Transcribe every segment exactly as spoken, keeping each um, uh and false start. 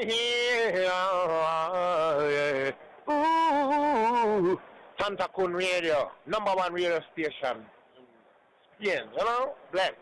yeah. Ooh, Santa Kun Radio, number one radio station. Yeah, you know, bless.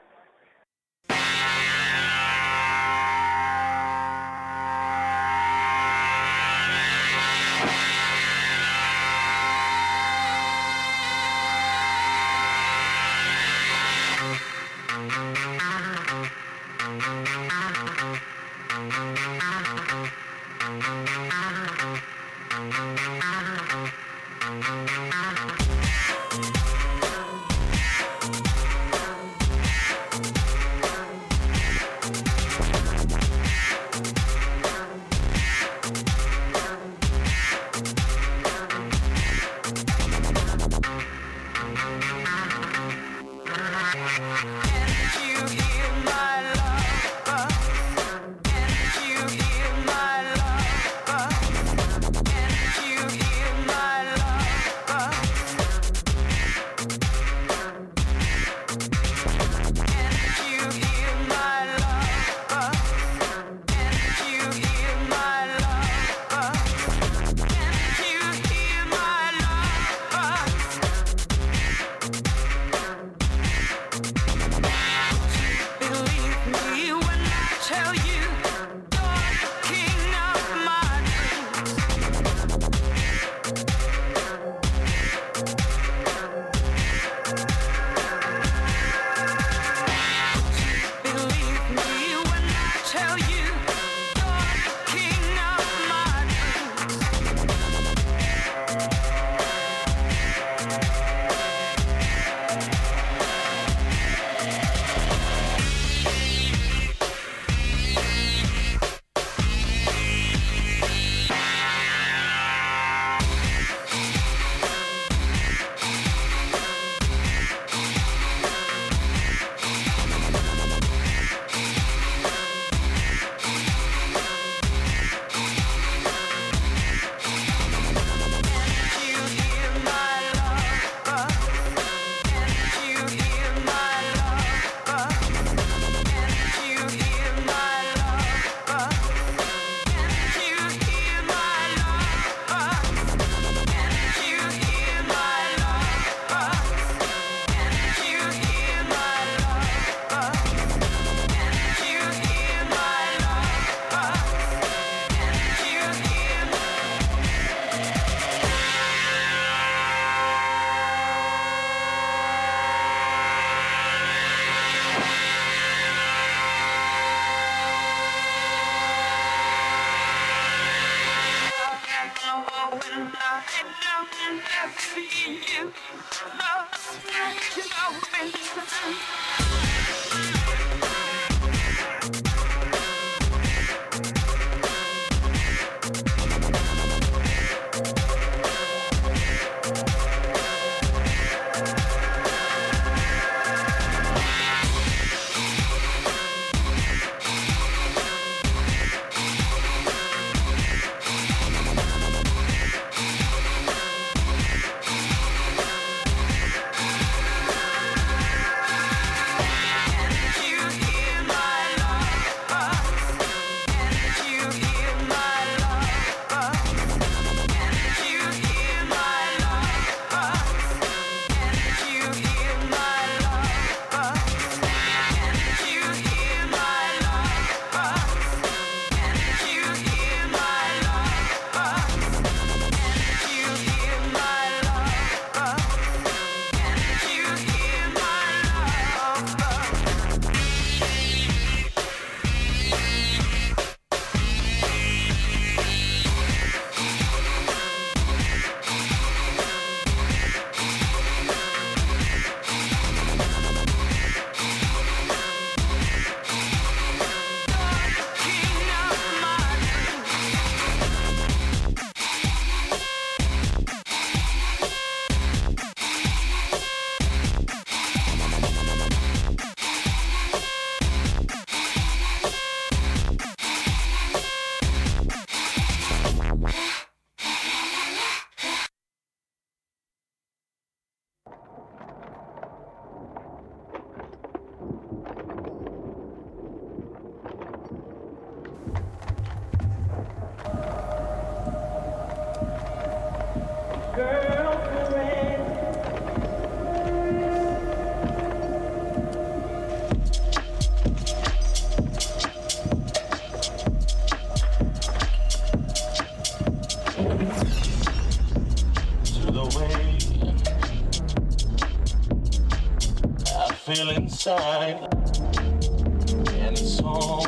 feel inside, and it's all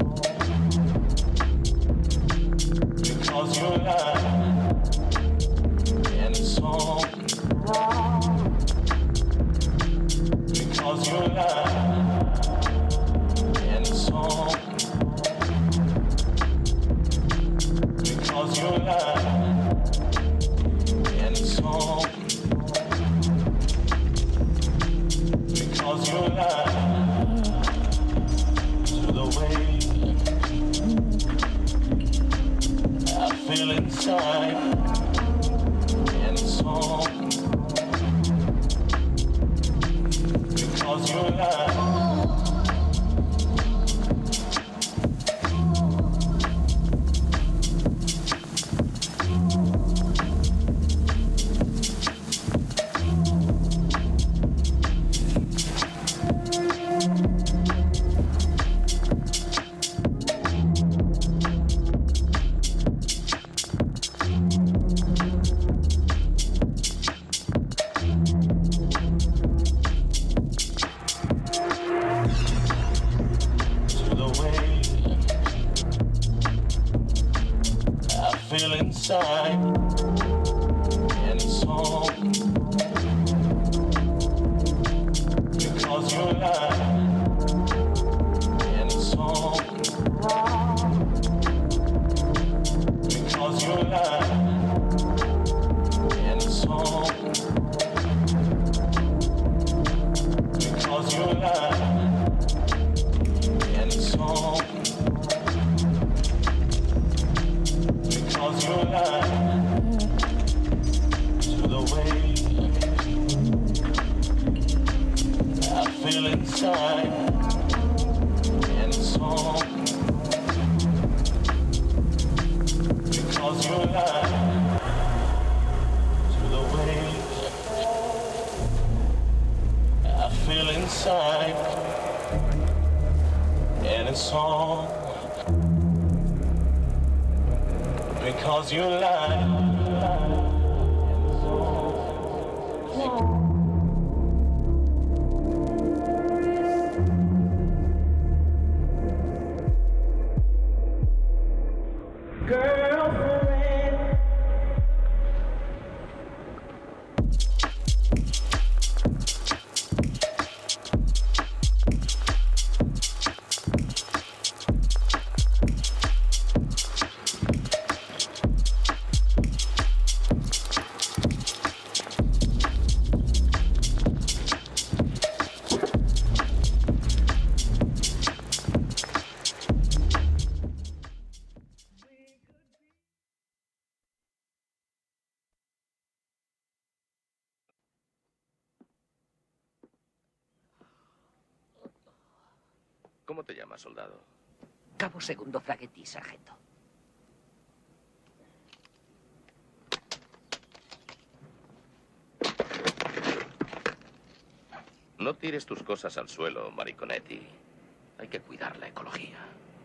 because you're alive, and it's all because you're alive, and it's all because you're alive, and it's all because you're alive. To the way I feel inside, and it's all because you're alive. Inside, and it's all because you're alive, and it's all because you're alive, and it's all because you're alive, and it's all because you're alive. To the way I feel inside, and it's all because you're alive. To the way I feel inside, and it's all because you're alive. ¿Cómo te llamas, soldado? Cabo Segundo Fraguetti, sargento. No tires tus cosas al suelo, Mariconetti. Hay que cuidar la ecología.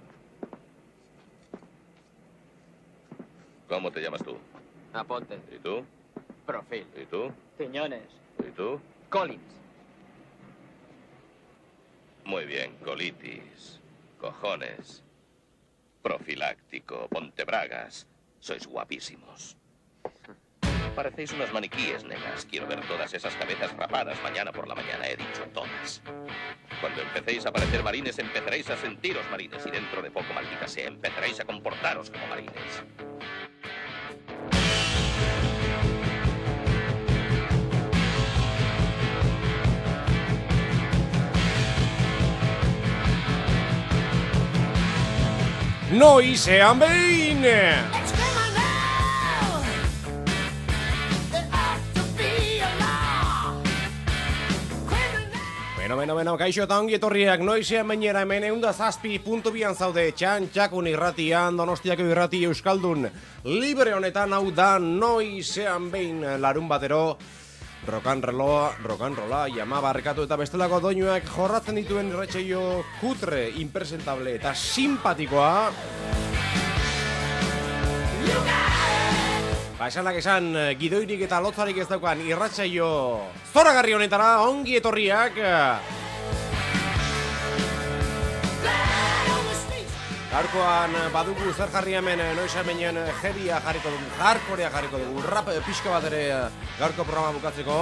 ¿Cómo te llamas tú? Aponte. ¿Y tú? Profil. ¿Y tú? Ciñones. ¿Y tú? Collins. Muy bien, colitis, cojones, profiláctico, pontebragas. Sois guapísimos. Parecéis unos maniquíes, nenas. Quiero ver todas esas cabezas rapadas mañana por la mañana. He dicho todas. Cuando empecéis a parecer marines, empezaréis a sentiros marines. Y dentro de poco, maldita sea, empezaréis a comportaros como marines. Noizean behin! Beno, beno, beno, kaixo eta ongi etorriak noizean bainera hemen eunda zazpi puntu bian zaude txan txakun irratian, Donostiako irrati euskaldun libre honetan hau da noizean behin larun batero. Rokanrola, rokanrola, jama barkatu eta bestelako doinuak jorratzen dituen irratsaio kutre, impresentable eta simpatikoa. Ba, esanak esan, gidoirik eta lotzarik ez daukan irratsaio zoragarri honetara ongi etorriak. Gaurkoan badugu zer jarri hemen, noiz hemen heavya jarriko dugu, hardcorea jarriko dugu, rap pixka bat ere gaurko programa bukatzeko.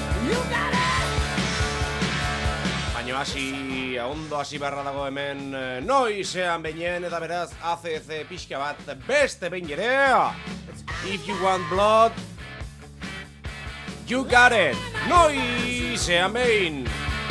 Baina hasi, ondo hasi beharra dago hemen noizean beinen, eta beraz A C C pixka bat beste behin ere. If you want blood, you got it. Noizean behin.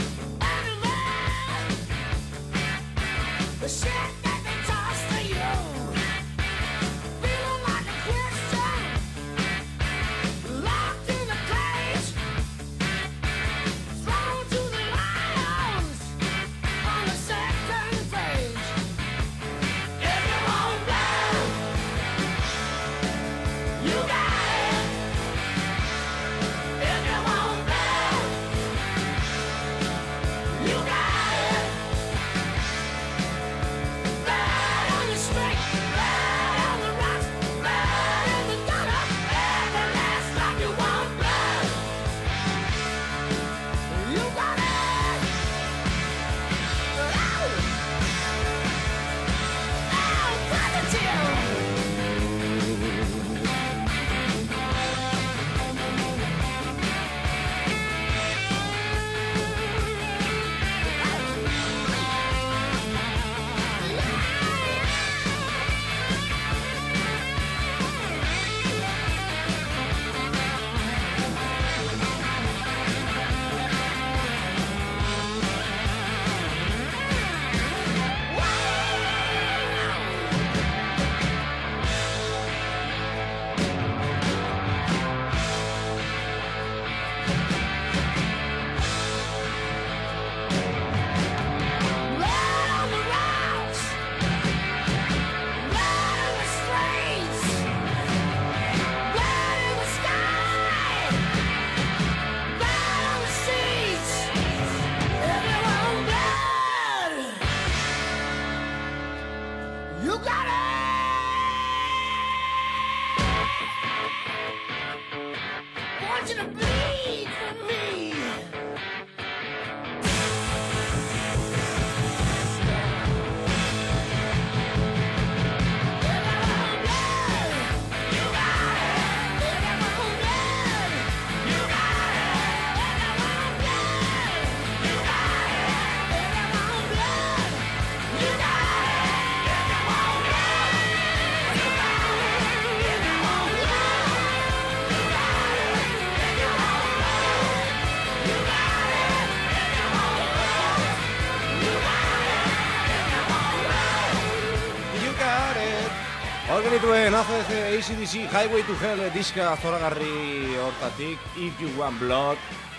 Genituen A C C, A C D C, Highway to Hell diska zoragarri hortatik. If you want blood,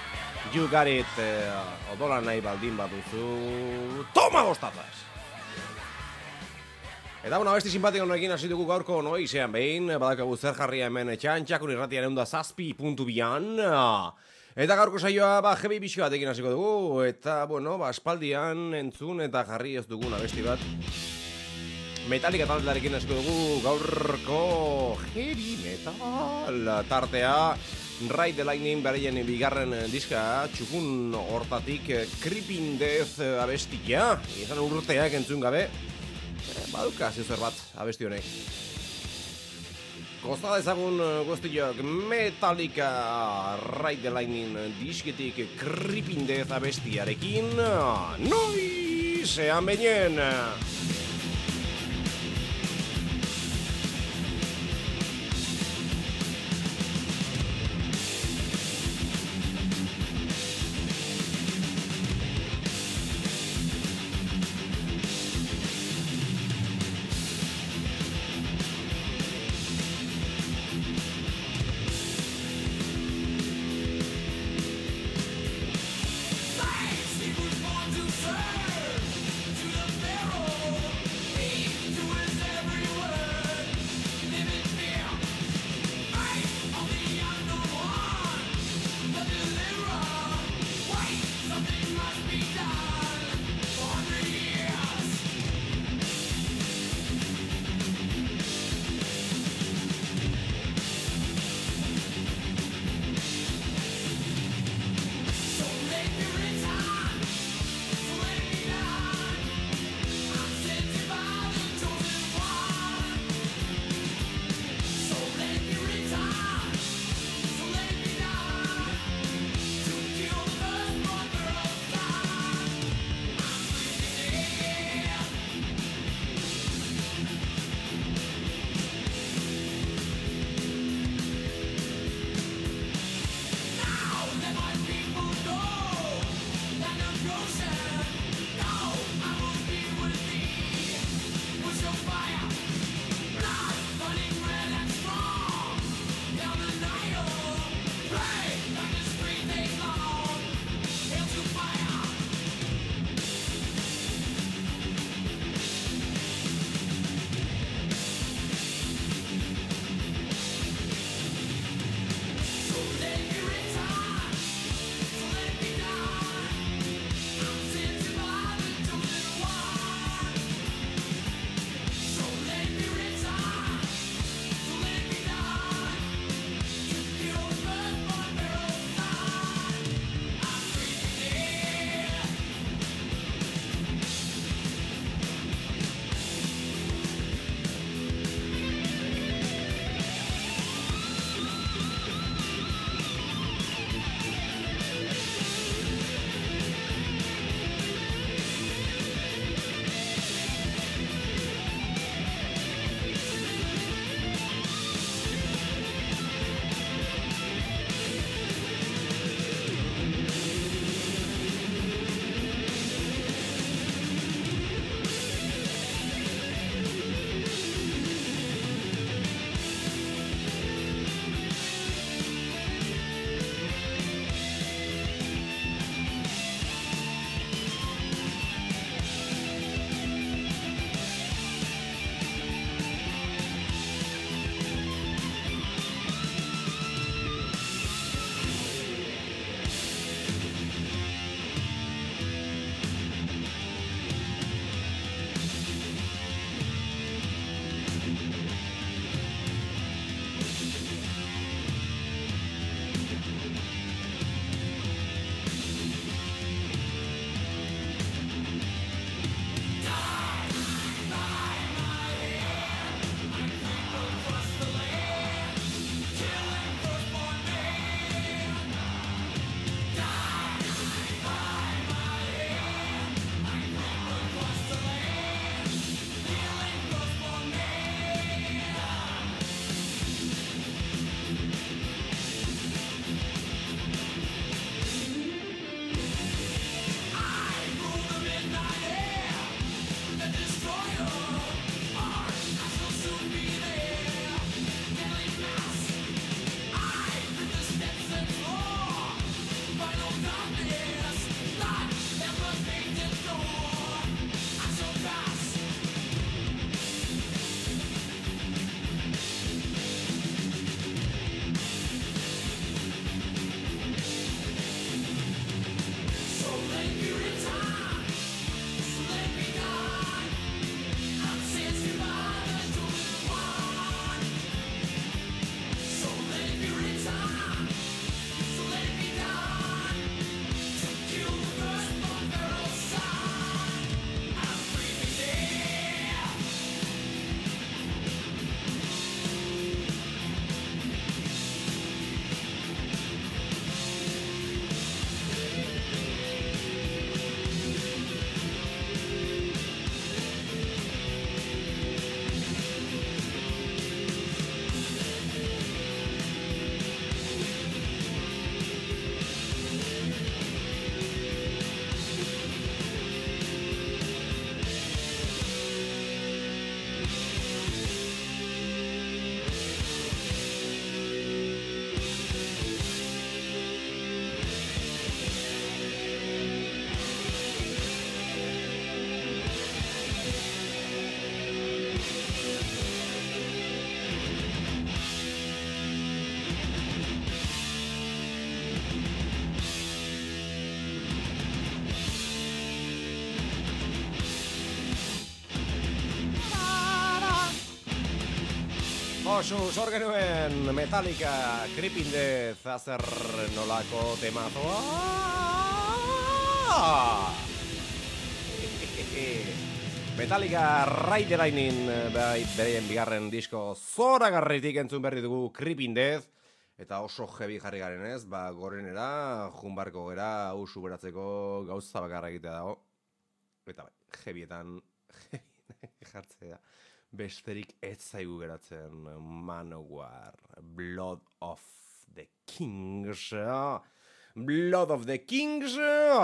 you got it. uh, Odola nahi baldin baduzu, toma bostazaz! Eta una besti simpatiko honekin hasi dugu gaurko noizean behin, badakagu zer jarria hemen txan, txakun irratian egun da zazpi puntu bian. Eta gaurko saioa ba, heavy bizio batekin hasiko dugu, eta bueno, ba, espaldian entzun eta jarri ez dugun abesti bat. Metallica taldearekin hasiko dugu gaurko heavy metal tartea. Ride the Lightning beraien bigarren diska, txukun hortatik Creeping Death abestia. Izan urteak entzun gabe, baduka zezer bat abesti honek. Kosta dezagun guztiak Metallica Ride the Lightning disketik Creeping Death abestiarekin. Noizean beinen! He was born to serve to the pharaoh. Osu, zor genuen Metallica, Creeping Death, azer nolako temazoa. Metallica Raiderainin bai, bereien bigarren disko zoragarritik entzun berri dugu Creeping Death. Eta oso heavy jarri garen ez, ba, gorenera, junbarko gera, usu beratzeko gauza bakarra egitea dago. Eta bai, heavyetan, jartzea, besterik ez zaigu geratzen Manowar, Blood of the Kings, Blood of the Kings.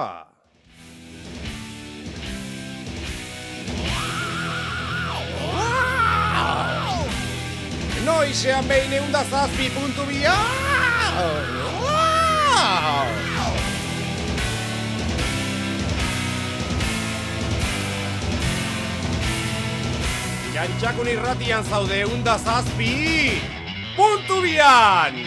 Noizean behin eunda zazpi puntu bia! Jantxakun irratian zaude eunda zazpi puntu bian!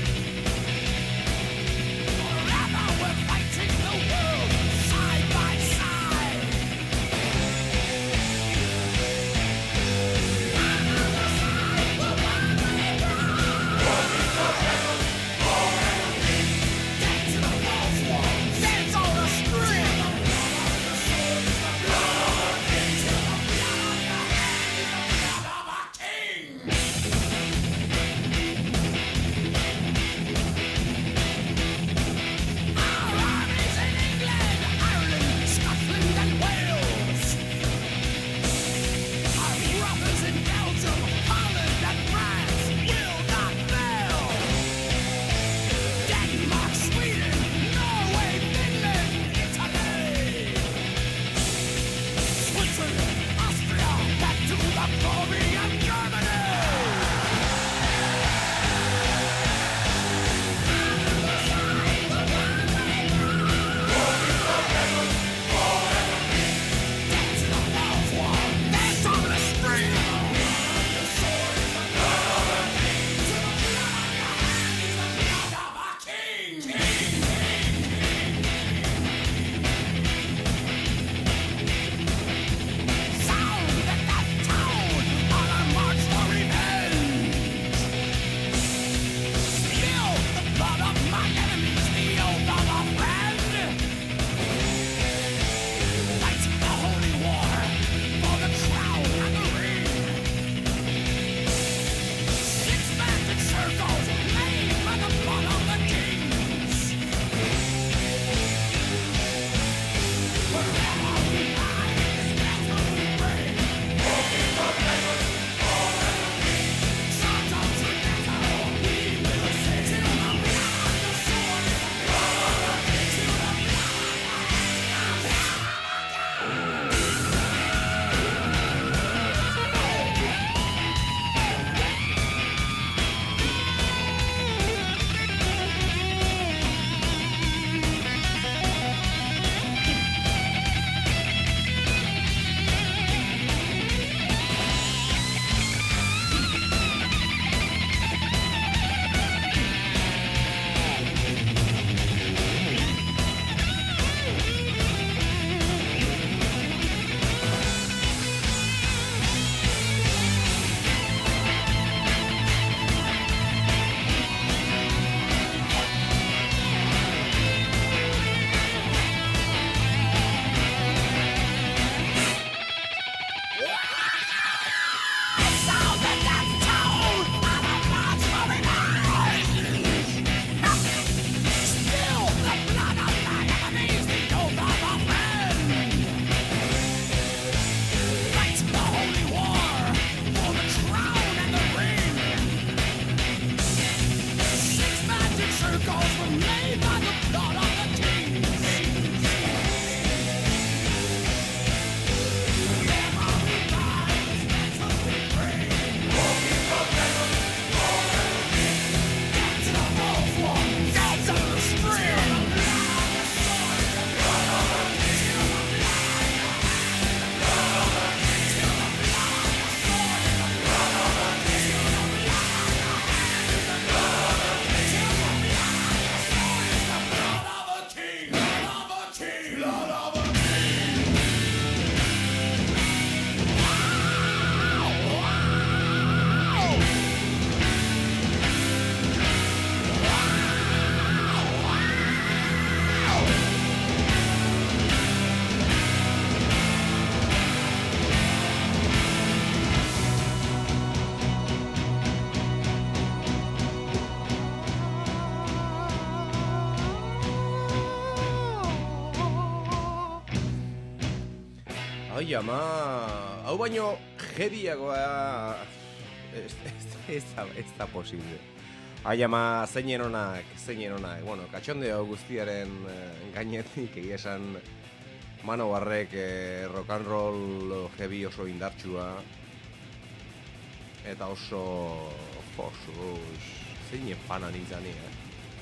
Side by side. Ai ama, hau baino heaviagoa ez, ez, ez, da, ez da posible. Ai ama, zeinen onak, zeinen onak. Bueno, katxondeo guztiaren eh, gainetik egia esan Manowarrek eh, rock and roll heavy oso indartsua eta oso josus, zeinen fana nintzani, eh?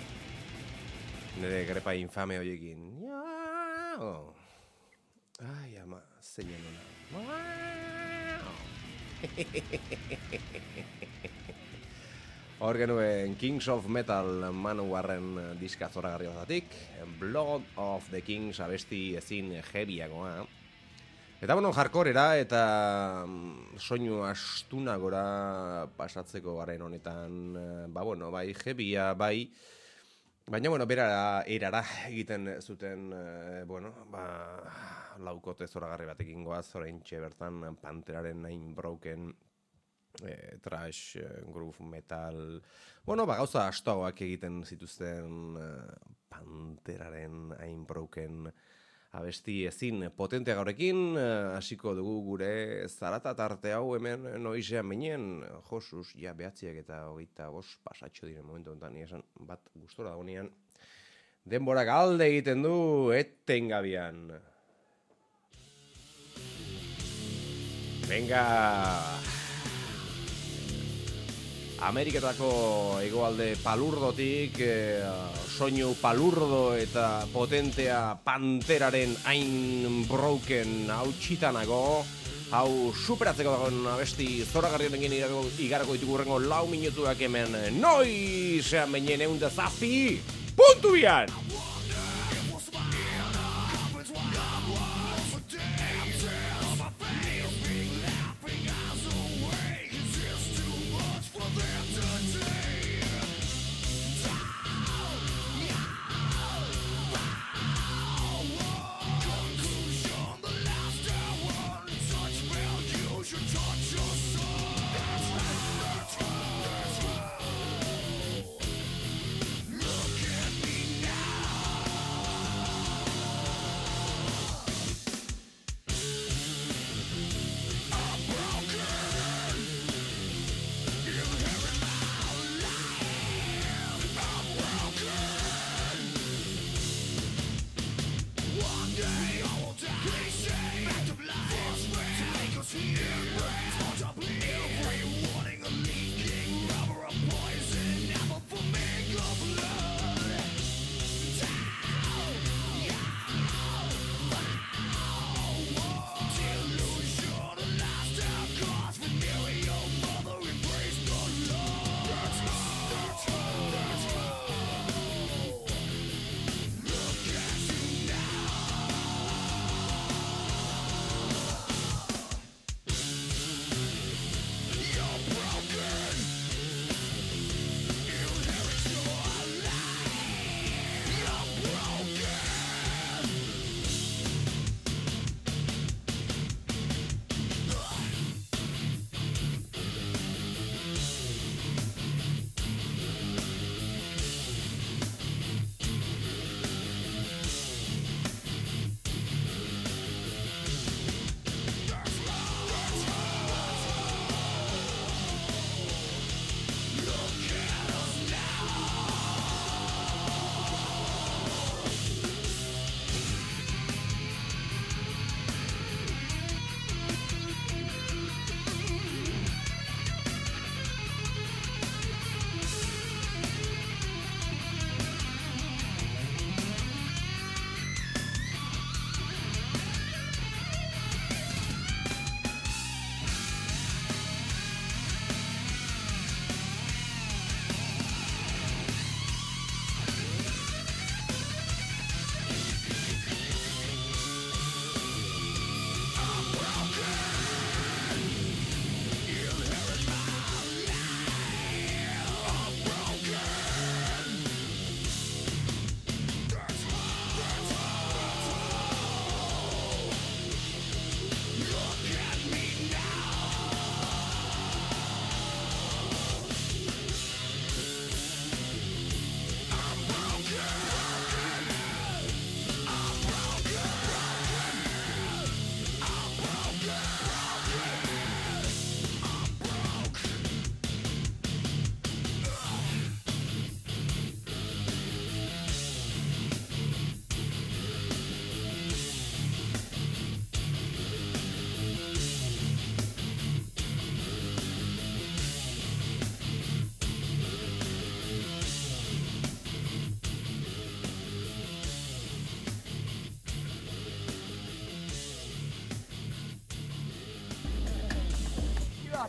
Nire grepa infame horiekin. Oh. Ai ama, zeinen onak. Hor genuen Kings of Metal Manowarren diska zoragarri batatik, Blood of the Kings abesti ezin heavyagoa. Eta bueno, hardcorera eta soinu astunagora pasatzeko garen honetan, ba bueno, bai heavya, bai, baina bueno, berara erara egiten zuten, bueno, ba laukote zoragarri batekin goaz, oraintxe bertan Panteraren Nine Broken, E, trash, e, groove, metal, bueno, ba, gauza astoagoak egiten zituzten e, Panteraren Hain Broken abesti ezin potentea gaurekin, hasiko dugu gure zarata tarte hau hemen noizean minen, josuz, ja, behatziak eta hogeita bost pasatxo diren momentu honetan, esan bat gustora dagoenean, denbora galde egiten du etengabian. Venga! Ameriketako hegoalde palurdotik, eh, soinu palurdo eta potentea Panteraren Hain Broken hau txitanago, hau superatzeko dagoen abesti zoragarri honekin igarako ditugu hurrengo lau minutuak hemen noizean beinen egun da zazpi puntu bian! Look at me now.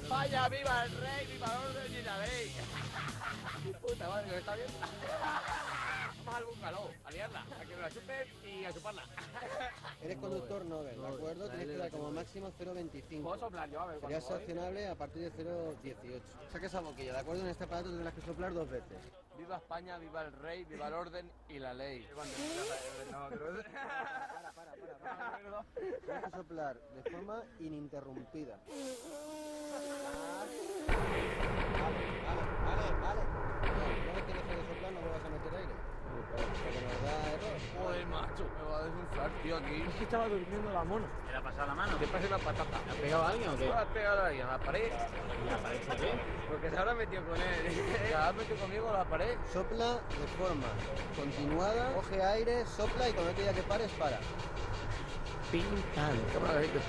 España, viva el rey, viva el orden y la ley. Puta madre, ¿me está bien? Vamos al búscalo, a liarla, a que me la chupen y a chuparla. Eres conductor Nobel, ¿de acuerdo? Tienes que dar como máximo cero coma veinticinco. ¿Puedo soplar yo? A ver, Sería cuánto voy. sancionable a partir de cero coma dieciocho. Saca esa boquilla, ¿de acuerdo? En este aparato tendrás que soplar dos veces. Viva España, viva el rey, viva el orden y la ley. No, pero... Para, para, para, para. Tienes que soplar de forma ininterrumpida. Vale, vale, vale, vale. No, no que dejes de soplar, no vuelvas a meter aire. Porque nos da error. Joder, macho, me va a desinflar, tío, aquí. Es que estaba durmiendo la mono. ¿Te la ha pasado la mano? ¿Te pasa una patata? ¿Le ha pegado a alguien o qué? ¿No has pegado a alguien a la pared? ¿Y la pared por qué? Porque se habrá metido con él. ¿Se habrá metido conmigo a la pared? Sopla de forma continuada, coge aire, sopla y cuando te diga que pares, para. Pim, pam. ¿Qué me lo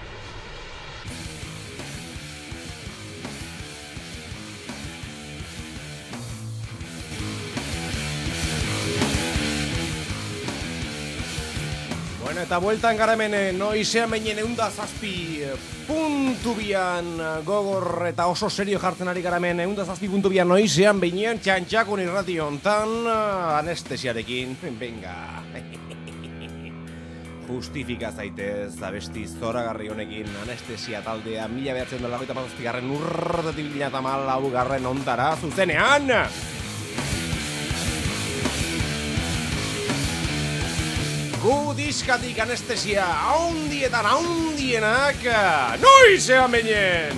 Bueno, eta bueltan gara hemen noizean behin eunda zazpi puntu bian gogor eta oso serio jartzen ari gara hemen eunda zazpi puntu bian noizean behinean txantxakun irrati hontan anestesiarekin, venga. Justifika zaitez, abesti zoragarri honekin anestesia taldea mila behatzen dela goita patazpigarren urtetik bila eta malaugarren ontara zuzenean. Gu diskatik anestesia haundietan haundienak noizean beinen!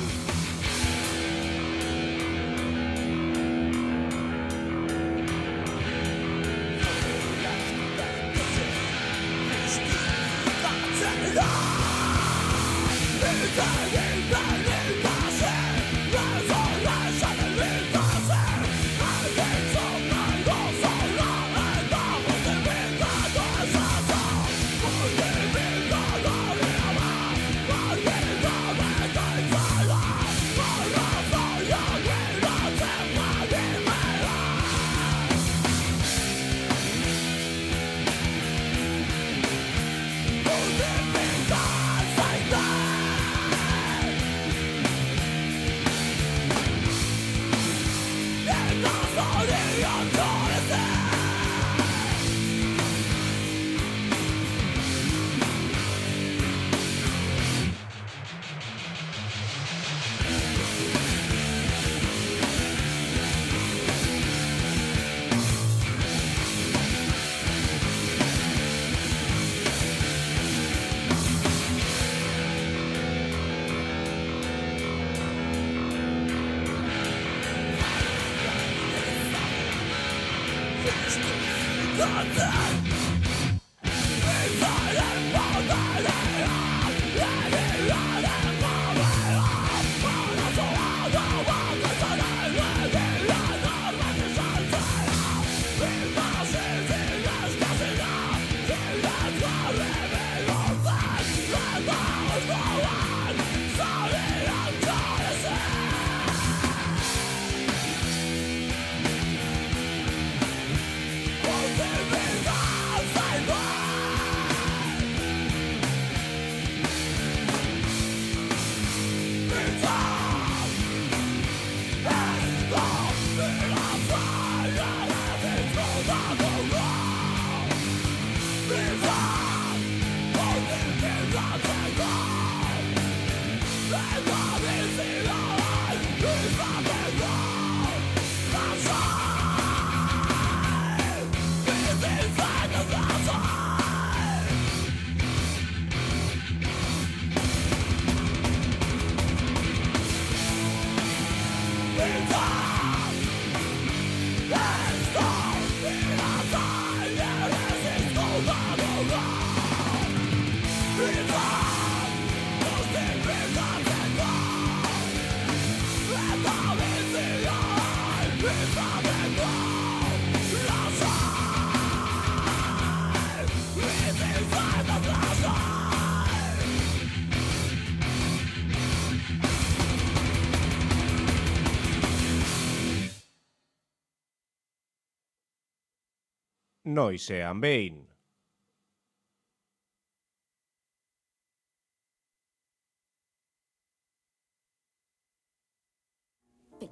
Noizean behin.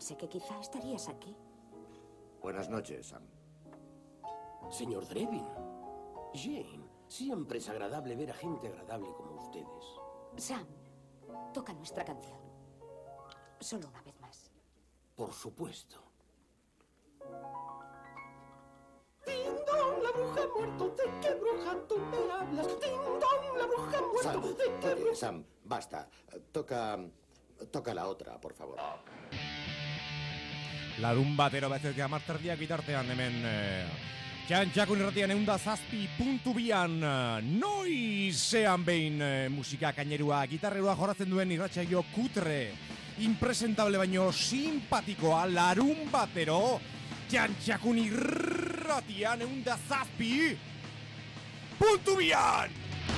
pensé que quizá estarías aquí. Buenas noches, Sam. Señor Drevin. Jane, siempre es agradable ver a gente agradable como ustedes. Sam, toca nuestra canción. Solo una vez más. Por supuesto. Ding dong, la bruja ha muerto. ¿De qué bruja tú me hablas? Ding dong, la bruja ha muerto. Sam, ¿De qué oye, bruja? Sam, basta. Toca... Toca la otra, por favor. Larun batero bezetea marterdiak bitartean hemen eh, Txantxakun irratian eunda zazpi puntu bian noizean behin eh, musika kainerua gitarrerua jorratzen duen irratsaio kutre impresentable baino simpatikoa larun batero Txantxakun irratian eunda zazpi puntu bian.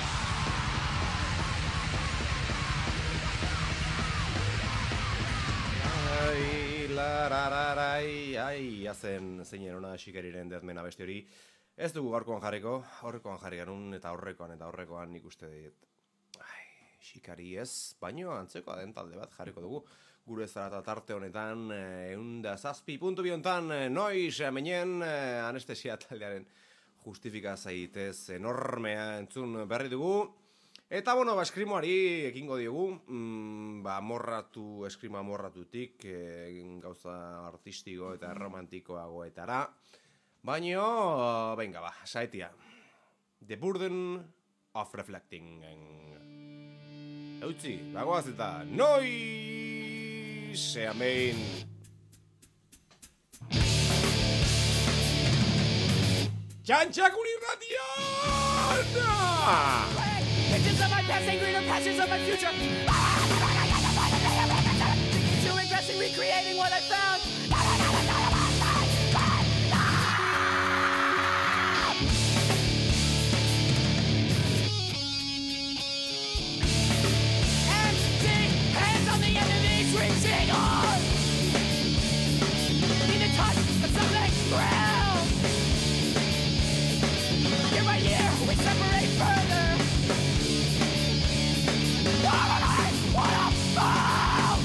Ai, larararai, ai, hazen zeinen ona xikariren deadmen abesti hori. Ez dugu gaurkoan jarriko, aurrekoan jarri ganun eta aurrekoan eta aurrekoan nik uste dut. Ai, xikari ez, baino antzekoa den talde bat jarriko dugu. Gure zarata tarte honetan, eunda zazpi puntu bi hontan, noiz amenen anestesia taldearen justifika zaitez enormea entzun berri dugu. Eta, bueno, ba, eskrimoari ekingo diogu, mm, ba, morratu, eskrima morratutik, e, gauza artistiko eta romantikoagoetara. Baino, venga, ba, saetia. The Burden of Reflecting. Eutzi, bagoaz eta, noiz, amen. Txantxakun irratian! Pictures of my past and greener passions of my future. Too aggressive, recreating what I found. Empty hands on the end of these reaching on. Need a touch of something real. Year by year, we separate further. What a fool!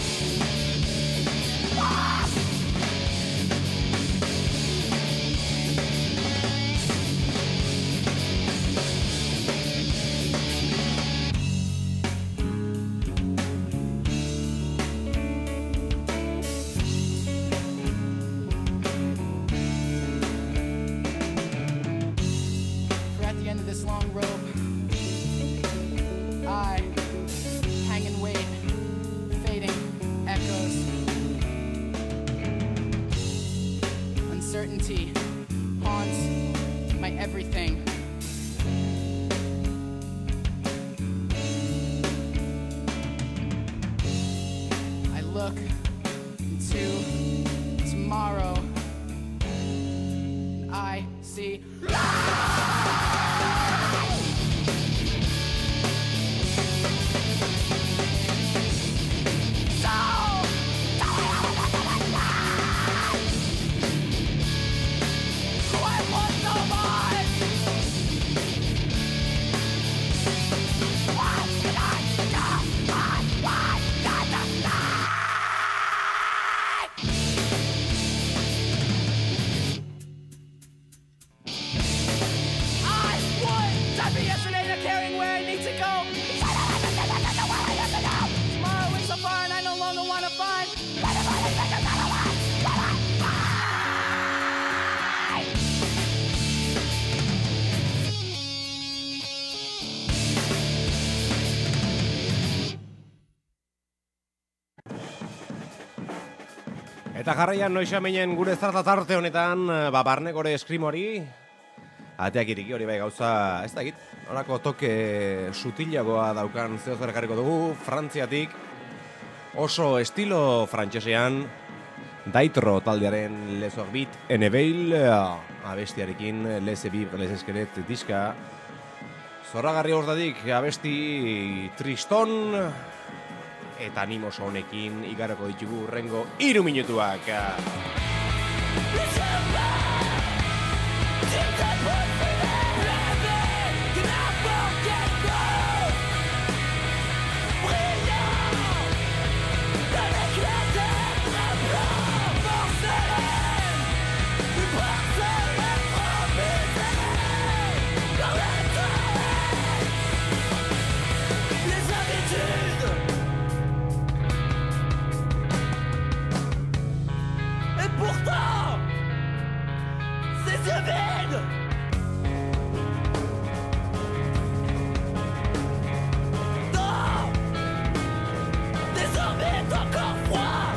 We're at the end of this long rope. I hang and wait, fading echoes. Uncertainty haunts my everything. I look into tomorrow, and I see Eta jarraian noisamenen gure zarta tarte honetan, ba, barnekore eskrimori, ateak iriki hori bai gauza, ez da egit, horako toke sutilagoa daukan zeo zer jarriko dugu, Frantziatik, oso estilo frantsesean, Daitro taldearen Les Orbit Enebeil, abestiarekin Les Ebib, Les Eskelet diska, zorragarri hortatik abesti triston, eta animoso honekin igaroko ditugu urrengo hiru minutuak. Brillant, avec la terre, yeux vides. Non, désormais est encore froid.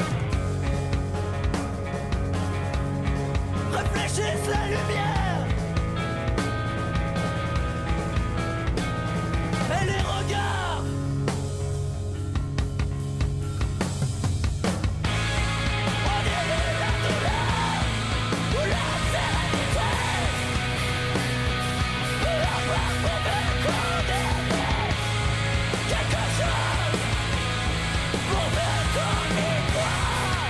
Réfléchissent la lumière et les regards. On élit la douleur ou la sérénité. Peu importe, on veut condamner quelque chose. On veut qu'on y croit.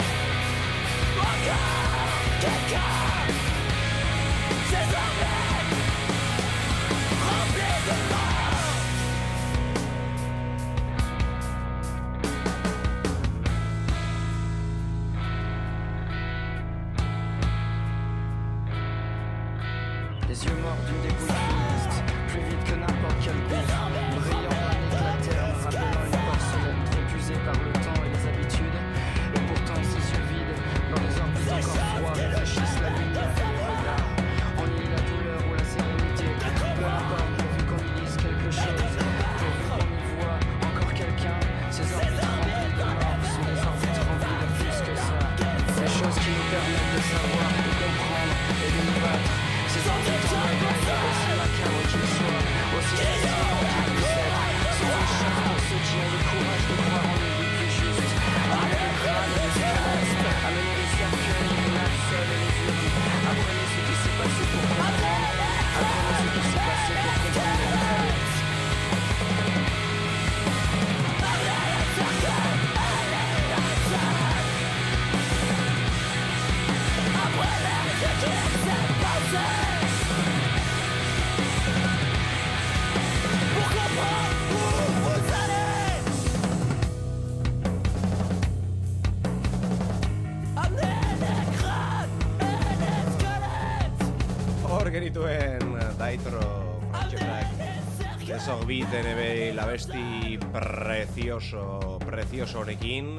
Encore quelqu'un. Ces oreilles remplies de mort. Les yeux morts d'une dépouille funeste, plus vite que n'importe quel bif, brillant d'un éclat terne, rappelant une porcelaine trop usée par le temps et les habitudes. Et pourtant ses yeux vides, dans des orbites encore froids, réfléchissent la lumière et les regards. On y la douleur ou la sérénité, peu importe, pourvu qu'on y lise quelque chose, pourvu qu'on y voit encore quelqu'un. Ces orbites remplies de mort sont des orbites remplies de plus que ça. Des choses qui nous permettent de savoir, de comprendre et de nous battre. Ces orbites en rêve, aussi macabres qu'ils soient, aussi fascinants qu'ils puissent être, sont des choses pour ceux qui ont le courage de croire en une vie plus juste. Amener des crânes et des squelettes, amener des cercueils, des linceul et les yeux vifs. Apprenez ce qui s'est passé pour comprendre, apprenez ce qui s'est passé pour comprendre la vérité. Pour comprendre où vous allez. Amenez des crânes et des squelettes. Hor genituen Daitro Frantxetak desorbiten ebei labesti precioso, precioso honekin.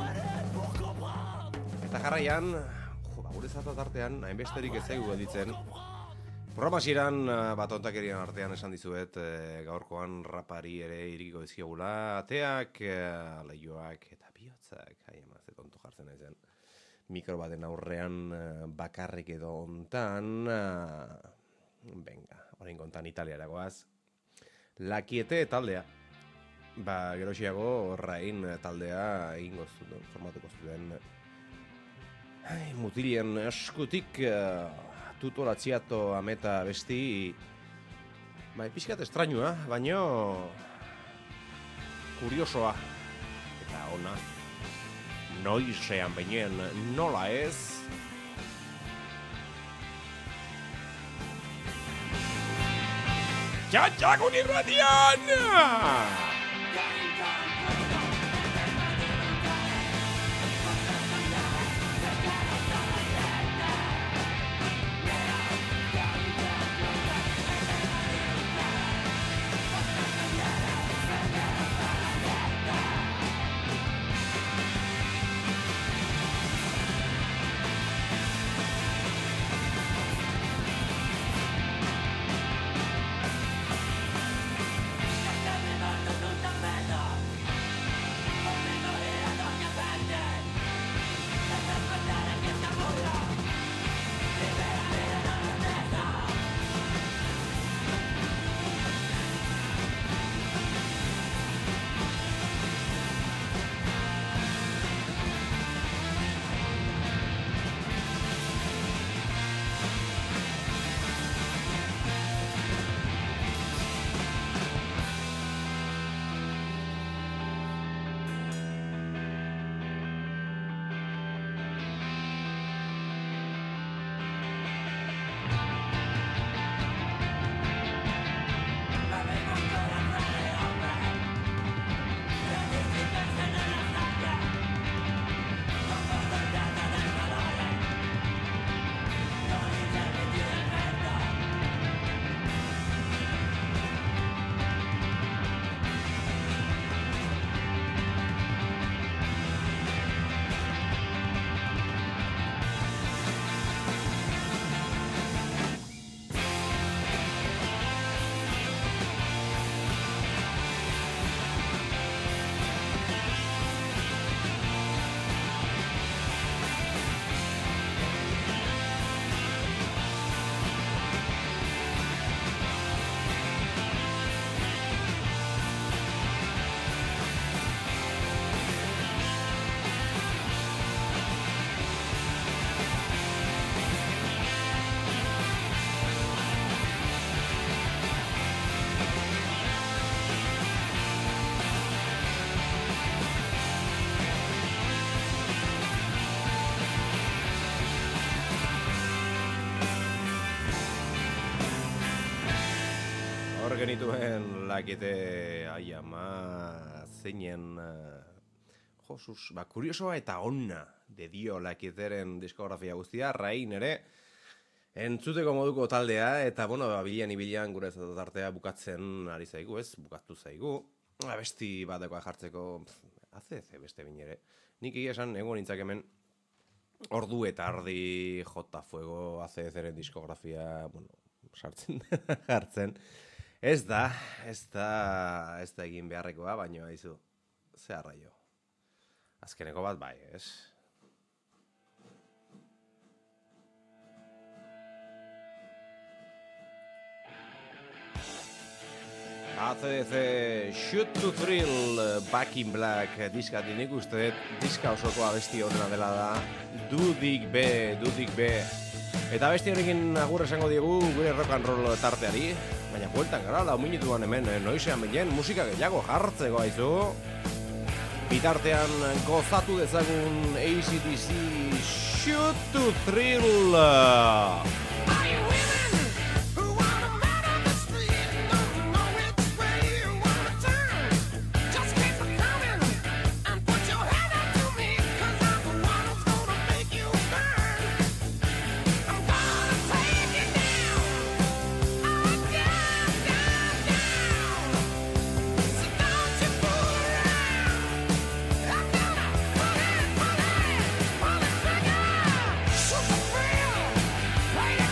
Eta jarraian, jo, ba, gure zata tartean, hainbesterik ez zaigu editzen. Programasieran bat ontakerian artean esan dizuet, e, gaurkoan rapari ere irikiko dizkiogula, ateak, e, leioak eta bihotzak, hai emaz, tonto jartzen ezen. Mikro baten aurrean e, bakarrik edo ontan, e, venga, orain kontan italiaragoaz. Lakiete taldea. Ba, gerosiago Rain taldea egingo zuten, formatuko zuten. Ai, mutilien eskutik uh, tutoratziato ameta besti. Bai, pixkat estrainua, baino kuriosoa. Eta ona. Noizean beinen nola ez. Txantxakun irratian! No, no, no. genituen lakete, ai ama, zeinen, uh, josus, ba, kuriosoa eta onna de dio laketeren diskografia guztia, rain ere, entzuteko moduko taldea, eta, bueno, ba, bilian ibilian gure tartea bukatzen ari zaigu, ez, bukatu zaigu, abesti batekoa jartzeko, haze ze beste binere, nik egia esan, egon nintzak hemen, ordu eta ardi jota fuego haze zeren diskografia, bueno, sartzen jartzen. Ez da, ez da, ez da egin beharrekoa, baino haizu, ze arraio. Azkeneko bat bai, ez? A C D C Shoot to Thrill Back in Black diskatik nik uste diska osoko abesti horrena dela da Dudik B, Dudik B. Eta abesti horrekin agur esango diegu gure rock and roll tarteari, baina bueltan gara, lau minutuan hemen noizean binen musika gehiago jartzeko haizu. Bitartean gozatu dezagun A C D C Shoot to Thrill. Right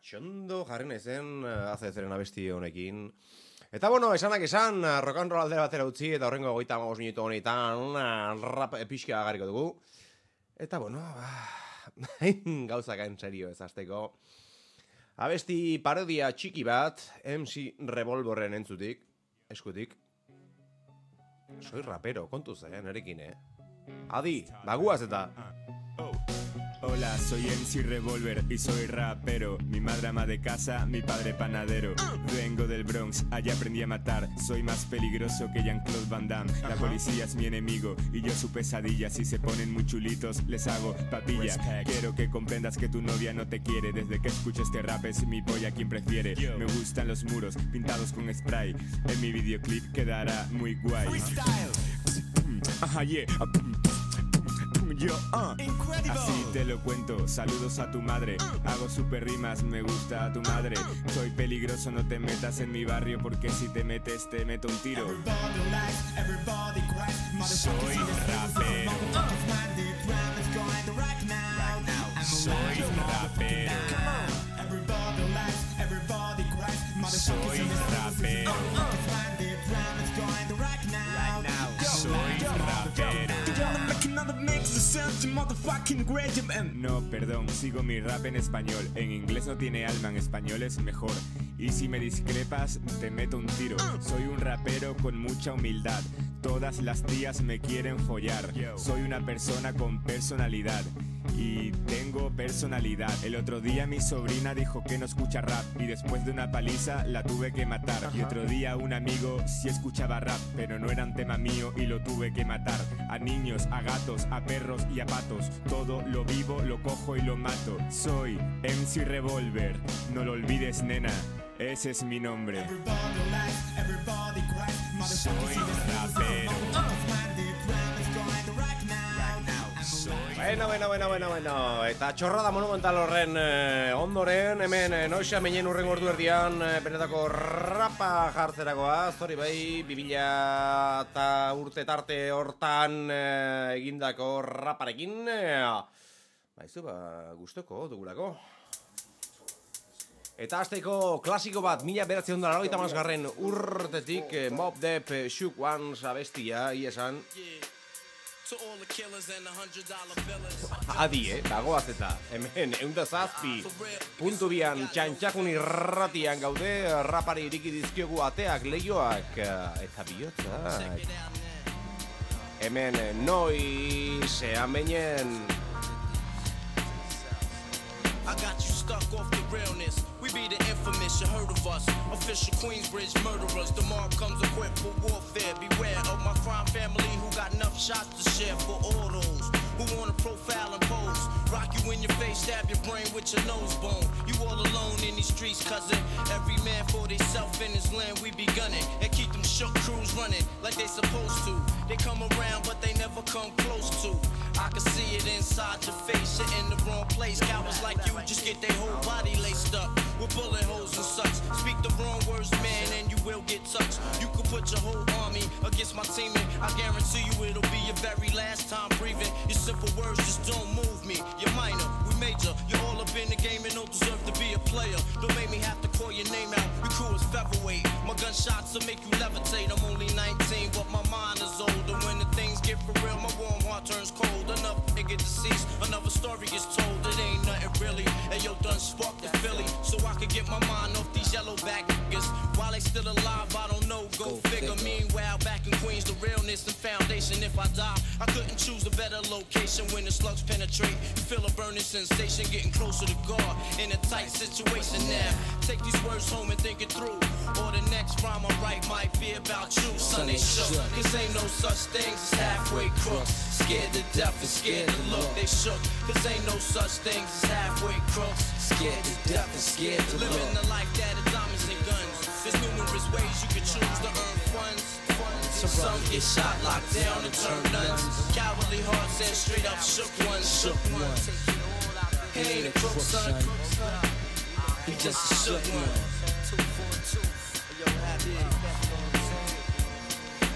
Katxondo jarri naizen azezeren abesti honekin. Eta bueno, esanak esan, rock and roll aldera batera utzi, eta horrengo goita magos minutu honetan rap pixka agarriko dugu. Eta bueno, hain gauzakain serio ez azteko. Abesti parodia txiki bat, M C Revolverren entzutik, eskutik. Soy rapero, kontuz, eh, nerekin, eh. Adi, baguaz eta... Hola, soy M C Revolver y soy rapero. Mi madre ama de casa, mi padre panadero. Vengo del Bronx, allá aprendí a matar. Soy más peligroso que Jean-Claude Van Damme. La policía es mi enemigo y yo su pesadilla. Si se ponen muy chulitos, les hago papilla. Quiero que comprendas que tu novia no te quiere. Desde que escucho este rap es mi polla quien prefiere. Me gustan los muros pintados con spray. En mi videoclip quedará muy guay. Ajá, yeah. Yo, uh. Así te lo cuento, saludos a tu madre. Hago super rimas, me gusta a tu madre. Soy peligroso, no te metas en mi barrio, porque si te metes te meto un tiro. Soy rapero. Soy rapero. Soy rapero. Soy rapero. No, perdón, sigo mi rap en español. En inglés no tiene alma, en español es mejor. Y si me discrepas, te meto un tiro. Soy un rapero con mucha humildad. Todas las tías me quieren follar. Soy una persona con personalidad. Y tengo personalidad. El otro día mi sobrina dijo que no escucha rap y después de una paliza la tuve que matar. Y otro día un amigo sí escuchaba rap, pero no era un tema mío y lo tuve que matar. A niños, a gatos, a perros y a patos, todo lo vivo, lo cojo y lo mato. Soy M C Revolver, no lo olvides, nena, ese es mi nombre. Soy rapero. Bueno, bueno, bueno, bueno, bueno. Eta txorrada monumental horren eh, ondoren, hemen eh, noixa meinen urren ordu erdian eh, benetako rapa jartzerakoa. Zori bai, bibila eta urte tarte hortan eh, egindako raparekin. Eh, Baizu, ba, gustoko dugulako. Eta azteiko klasiko bat, mila beratzen dara loita mazgarren urtetik, eh, Mobb Deep, eh, Shook Ones abestia, iesan. Adi, eh, dagoaz eta hemen eunda zazpi puntu bian txantxakun irratian gaude, rapari iriki dizkiogu ateak, lehioak eta bihotzak. Hemen noiz ean beinen. I got you stuck off the realness. We be the infamous, you heard of us. Official Queensbridge murderers. The mark comes equipped for warfare. Beware of my crime family who got enough shots to share for all those who wanna profile and pose. Rock you in your face, stab your brain with your nose bone. You all alone in these streets, cousin. Every man for theyself in his land, we be gunning. And keep them shook crews running like they supposed to. They come around, but they never come close to. I can see it inside your face, you're in the wrong place. Cowards like you just get their whole body laced up with bullet holes and such. Speak the wrong words, man, and you will get touched. You could put your whole army against my team, and I guarantee you it'll be your very last time breathing. Your simple words just don't move me. You're minor, we major. You're all up in the game and don't deserve to be a player. Don't make me have to call your name out. Your crew is featherweight. My gunshots will make you levitate. I'm only nineteen, but my mind is older. When the things get for real, my warm heart turns cold. Another nigga deceased, another story gets told. It ain't nothing really. And yo, done sparked the Philly, so I could get my mind off these yellow back niggas. While they still alive, I don't know, go, go figure. figure. Meanwhile, back in Queens, the realness and foundation. If I die, I couldn't choose a better location. When the slugs penetrate, you feel a burning sensation, getting closer to God in a tight situation now. Take these words home and think it through, or the next rhyme I write might be about you. Son, they shook, cause ain't no such things as halfway crooks. Scared to death and scared to look, they shook, cause ain't no such things as halfway crooks. Scared to death and scared to look. Living the life that is diamonds and guns. There's numerous ways you can choose to earn funds. Some get shot, locked down, and turn nuns. Cowardly hearts and straight up shook ones. Shook ones. He ain't a crook, son. He just a shook one.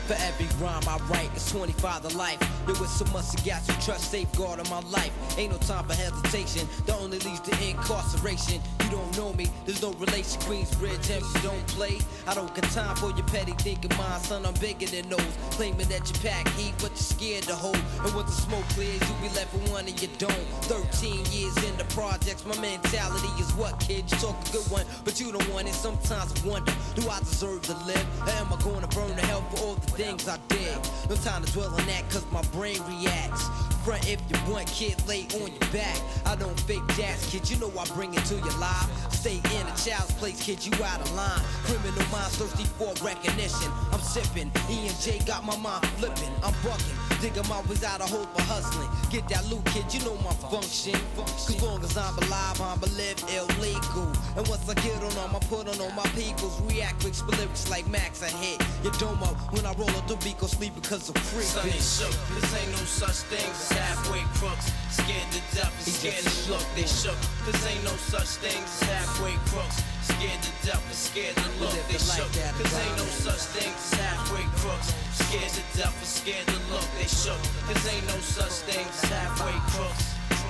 For every rhyme I write, it's twenty-five to life. There was so much I got to trust, safeguard of my life. Ain't no time for hesitation, that only leads to incarceration. You don't know me, there's no relation. Queensbridge, M C don't play. I don't got time for your petty thinking, mind, son, I'm bigger than those. Claiming that you pack heat, but you're scared to hold. And once the smoke clears, you be left with one and you don't. Thirteen years in the projects, my mentality is what, kid? You talk a good one, but you don't want it. Sometimes I wonder, do I deserve to live? Or am I gonna burn to hell for all the things I did? No time to dwell on that, cause my brain reacts. Front if you want, kid, lay on your back. I don't fake jazz, kid, you know I bring it to your life. Stay in a child's place, kid, you out of line. Criminal minds thirsty for recognition. I'm sipping, E and J got my mind flipping. I'm bucking, digging my ways out of hope for hustling. Get that loot, kid, you know my function. Cause long as I'm alive, I'm a live illegal. And once I get on them, I put on all my peoples. React quick, spit lyrics like Max, I hit your dome up. When I roll up the beat, go sleep because I'm free. Son ain't shook, cause ain't no such thing as halfway crooks. Scared to death and scared to look, they shook. Cause ain't no such thing as halfway crooks. Scared to death and scared to look, they shook. Cause ain't no such thing as halfway crooks. Scared to death and scared to look, they shook. Cause ain't no such thing as halfway crooks.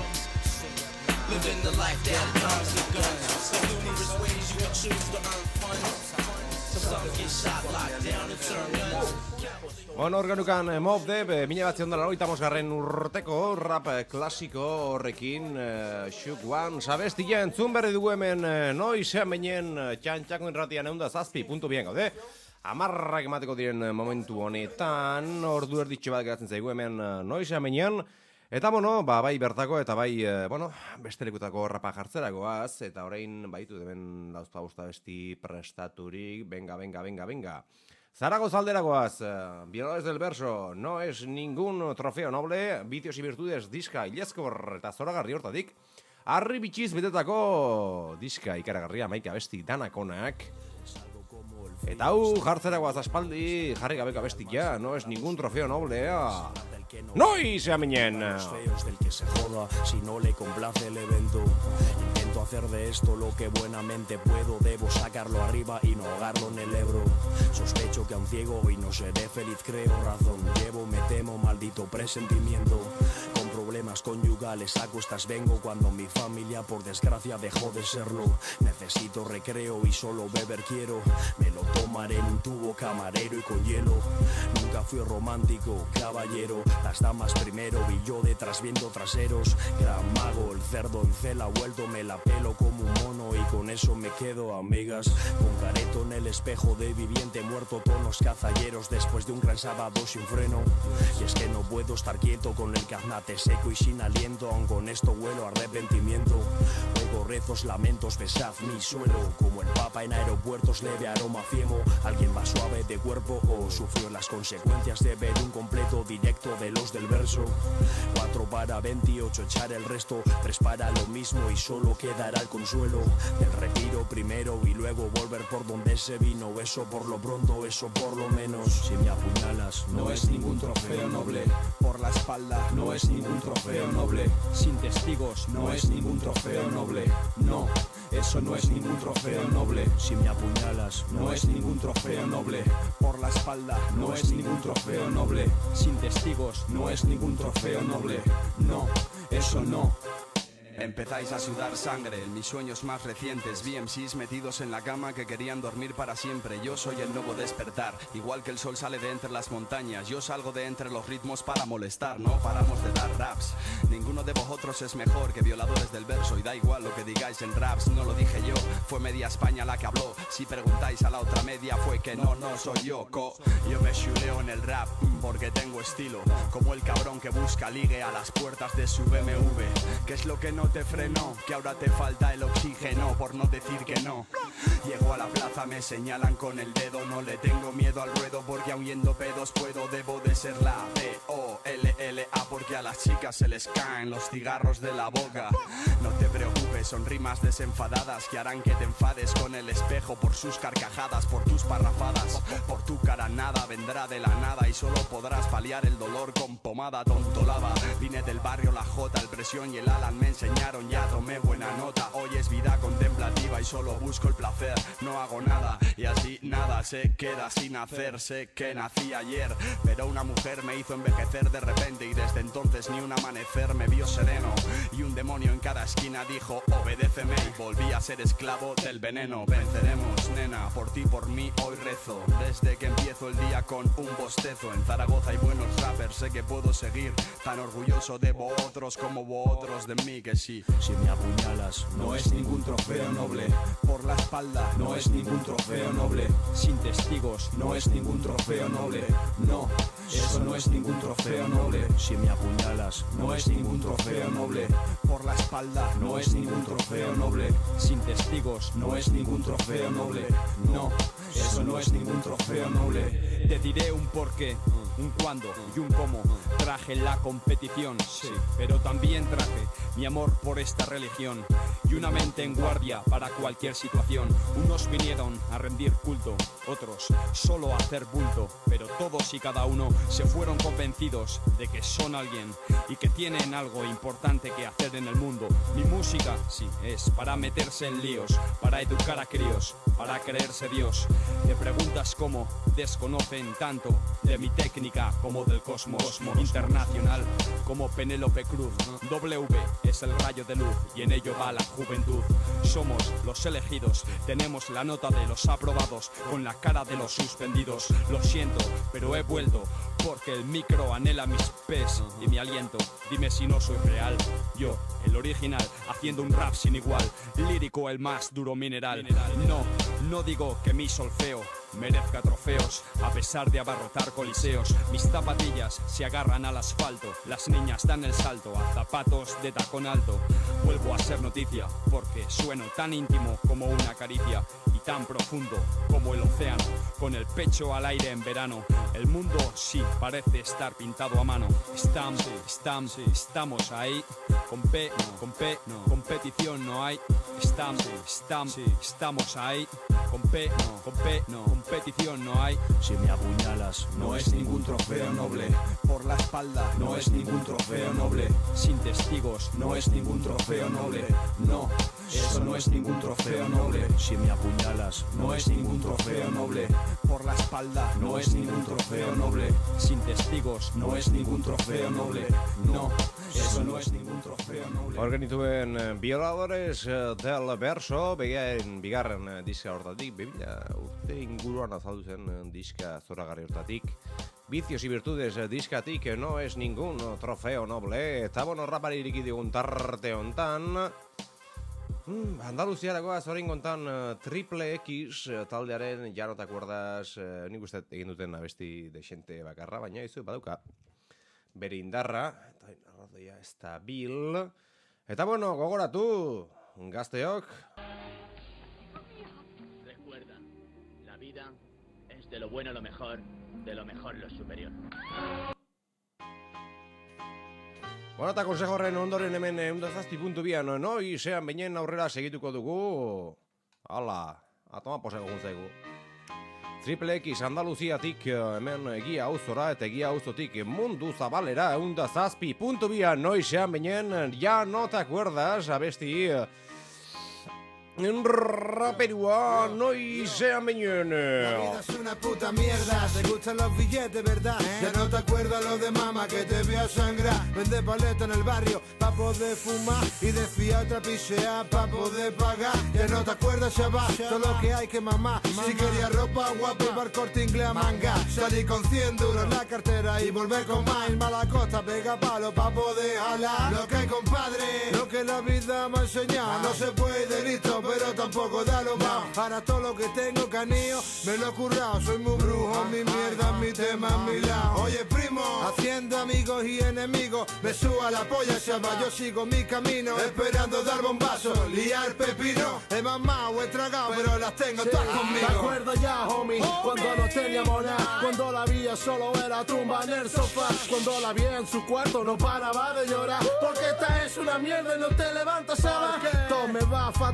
Living the life that comes with guns. The numerous ways you can choose to earn funds. Some get shot, locked down and turn guns. Bueno, organukan Mob Deep, mila bat zion dara garren urteko rap klasiko horrekin, uh, Shook One, sabestia entzun berri dugu hemen, uh, noizean beinen txantxako irratian eunda zazpi, puntu bien gaude. Amarrak emateko diren momentu honetan, ordu erditxe bat geratzen zaigu hemen uh, noizean beinen. Eta, bueno, ba, bai bertako eta bai, uh, bueno, beste lekutako rapa jartzeragoaz, eta orain baitu hemen dauzpa guzta besti prestaturik, venga, venga, venga, venga. Zaragoza alderagoaz, Violadores del Verso, no es ningún trofeo noble, vicios y virtudes, diska ileskor eta zoragarri hortatik, harri bitxiz betetako diska ikaragarria maika besti danakonak. Eta hau jartzeragoaz aspaldi, jarri gabeko bestia, no es ningún trofeo noble, ea. ¡Noiz, aminen! Del que se joda, si no le complace el evento. Intento hacer de esto lo que buenamente puedo. Debo sacarlo arriba y no ahogarlo en el Ebro. Sospecho que aún ciego y no seré feliz, creo razón. Llevo, me temo, maldito presentimiento. Con problemas conyugales a cuestas vengo cuando mi familia por desgracia dejó de serlo. Necesito recreo y solo beber quiero. Me lo tomaré en un tubo camarero y con hielo. Nunca fui romántico, caballero. Las damas primero y yo detrás viendo traseros. Gran mago, el cerdo en cela vuelto, me la pelo como un mono y con eso me quedo, amigas. Con careto en el espejo de viviente muerto, tonos cazalleros después de un gran sábado sin freno. Y es que no puedo estar quieto con el gaznate seco y sin aliento, aun con esto huelo a arrepentimiento. Oigo rezos, lamentos, besad mi suelo. Como el papa en aeropuertos, leve aroma fiemo. Alguien va suave de cuerpo o sufrió las consecuencias de ver un completo directo de los del verso. Cuatro para veintiocho, echar el resto. Tres para lo mismo y solo quedará el consuelo del retiro primero y luego volver por donde se vino. Eso por lo pronto, eso por lo menos. Si me apuñalas, no, no es ningún trofeo noble. Por la espalda, no es ningún trofeo noble. Sin testigos, no es ningún trofeo noble. No, eso no es ningún trofeo noble. Si me apuñalas, no es ningún trofeo noble. Por la espalda, no es ningún trofeo noble. Sin testigos, no es ningún trofeo noble. No, eso no. Empezáis a sudar sangre en mis sueños más recientes. V M Cs metidos en la cama que querían dormir para siempre. Yo soy el nuevo despertar. Igual que el sol sale de entre las montañas, yo salgo de entre los ritmos para molestar. No paramos de dar raps. Ninguno de vosotros es mejor que Violadores del Verso. Y da igual lo que digáis en raps, no lo dije yo. Fue media España la que habló. Si preguntáis a la otra media fue que no, no soy yo, co. Yo me chuleo en el rap porque tengo estilo. Como el cabrón que busca ligue a las puertas de su B M W. ¿Qué es lo que no te frenó? Que ahora te falta el oxígeno, por no decir que no. Llego a la plaza, me señalan con el dedo. No le tengo miedo al ruedo porque aun yendo pedos puedo. Debo de ser la B O L L A porque a las chicas se les caen los cigarros de la boca. No te preocupes, son rimas desenfadadas que harán que te enfades con el espejo por sus carcajadas, por tus parrafadas. Por tu cara nada vendrá de la nada y solo podrás paliar el dolor con pomada tontolaba. Vine del barrio La Jota, el Presión y el Alan me enseñaron, ya tomé buena nota. Hoy es vida contemplativa y solo busco el placer, no hago nada y así nada se queda sin hacer. Sé que nací ayer, pero una mujer me hizo envejecer de repente y desde entonces ni un amanecer me vio sereno. Y un demonio en cada esquina dijo obedéceme y volví a ser esclavo del veneno. Venceremos, nena, por ti, por mí hoy rezo. Desde que empiezo el día con un bostezo. En Zaragoza hay buenos rappers, sé que puedo seguir tan orgulloso de vosotros como vosotros de mí, que sí. Si me apuñalas, no es ningún trofeo noble. Por la espalda, no es ningún trofeo noble. Sin testigos, no es ningún trofeo noble. No, eso no es ningún trofeo noble. Si me apuñalas, no es ningún trofeo noble. Por la espalda, no es ningún trofeo noble. Sin testigos, no es ningún trofeo noble. No, eso no es ningún trofeo noble. Te diré un porqué, un cuándo y un cómo. Traje la competición, sí, pero también traje mi amor por esta religión y una mente en guardia para cualquier situación. Unos vinieron a rendir culto, otros solo a hacer bulto, pero todos y cada uno se fueron convencidos de que son alguien y que tienen algo importante que hacer en el mundo. Mi música, sí, es para meterse en líos, para educar a críos, para creerse Dios. Te preguntas cómo desconocen tanto de mi técnica como del cosmos internacional, como Penélope Cruz. W es el rayo de luz y en ello va la juventud. Somos los elegidos, tenemos la nota de los aprobados, con la cara de los suspendidos. Lo siento, pero he vuelto, porque el micro anhela mis pies y mi aliento. Dime si no soy real, yo, el original, haciendo un rap sin igual, lírico el más duro mineral. No, no digo que mi solfeo merezca trofeos, a pesar de abarrotar coliseos. Mis zapatillas se agarran al asfalto, las niñas dan el salto a zapatos de tacón alto. Vuelvo a ser noticia, porque sueno tan íntimo como una caricia y tan profundo como el océano, con el pecho al aire en verano. El mundo sí parece estar pintado a mano. Estamos, estamos, estamos ahí. Con P, con P, no. Competición no hay. Estamos, estamos, estamos ahí. Con P, no. Con P, no. Competición no hay. Si me apuñalas, no es ningún trofeo noble. Por la espalda, no es ningún trofeo noble. Sin testigos, no es ningún trofeo noble. No, eso no es ningún trofeo noble. Si me apuñalas, no es ningún trofeo noble. Por la espalda, no es ningún trofeo noble. Sin testigos, no es ningún trofeo noble. No, eso no es ningún trofeo noble. Hor genituen Violadores del Verso, begaren bigarren diska hortatik, bebila urte inguruan azaldu zen diska zoragarri hortatik. Vicios y Virtudes diskatik, no es ningún trofeo noble. Eta bueno, rapari iriki digun tarte hontan. Mm, Andaluziarakoa zorin gontan uh, Triple X uh, taldearen Ja no te acuerdas, uh, nik uste egin duten abesti de xente bakarra, baina izu badauka bere indarra, eta arrazoia estabil. Eta bueno, gogoratu, gazteok. Recuerda, la vida es de lo bueno lo mejor, de lo mejor lo superior. Bueno, eta konsejo horren ondoren hemen ehun zazpi puntu bian, no? Izean beinen aurrera segituko dugu. Hala, atoma poseko guntzaigu. Triple X Andaluziatik hemen egia auzora eta egia auzotik mundu zabalera ehun zazpi puntu bian, no? Izean beinen, ja no te acuerdas, abesti raperua, no sean beñen. La vida es una puta mierda, te gustan los billetes, ¿verdad? ¿Eh? Ya no te acuerdas lo de mamá que te veo sangrar. Vende paleta en el barrio pa' poder fumar y desfiar otra pisear pa' poder pagar. Ya no te acuerdas, chaval, todo lo que hay que mamar. Si quería ropa guapa y bar Corte Inglés a manga. Salí con cien duros en la cartera y volver con más. En mala costa pega palo pa' poder jalar. Lo que hay, compadre, lo que la vida me ha enseñado. No se puede listo, pero tampoco da lo más. Ahora todo lo que tengo canillo me lo he currado. Soy muy brujo, mi mierda, mi tema, mi lado. Oye, primo, haciendo amigos y enemigos, me suba la polla, chaval, yo sigo mi camino, esperando dar bombazo, liar pepino. He mamado, he tragado, pero las tengo sí, todas conmigo. ¿Te acuerdas ya, homie? homie? Cuando no teníamos nada, cuando la vida solo era tumba en el sofá, cuando la vi en su cuarto no paraba de llorar, porque esta es una mierda y no te levantas a la. Todo me va fatal,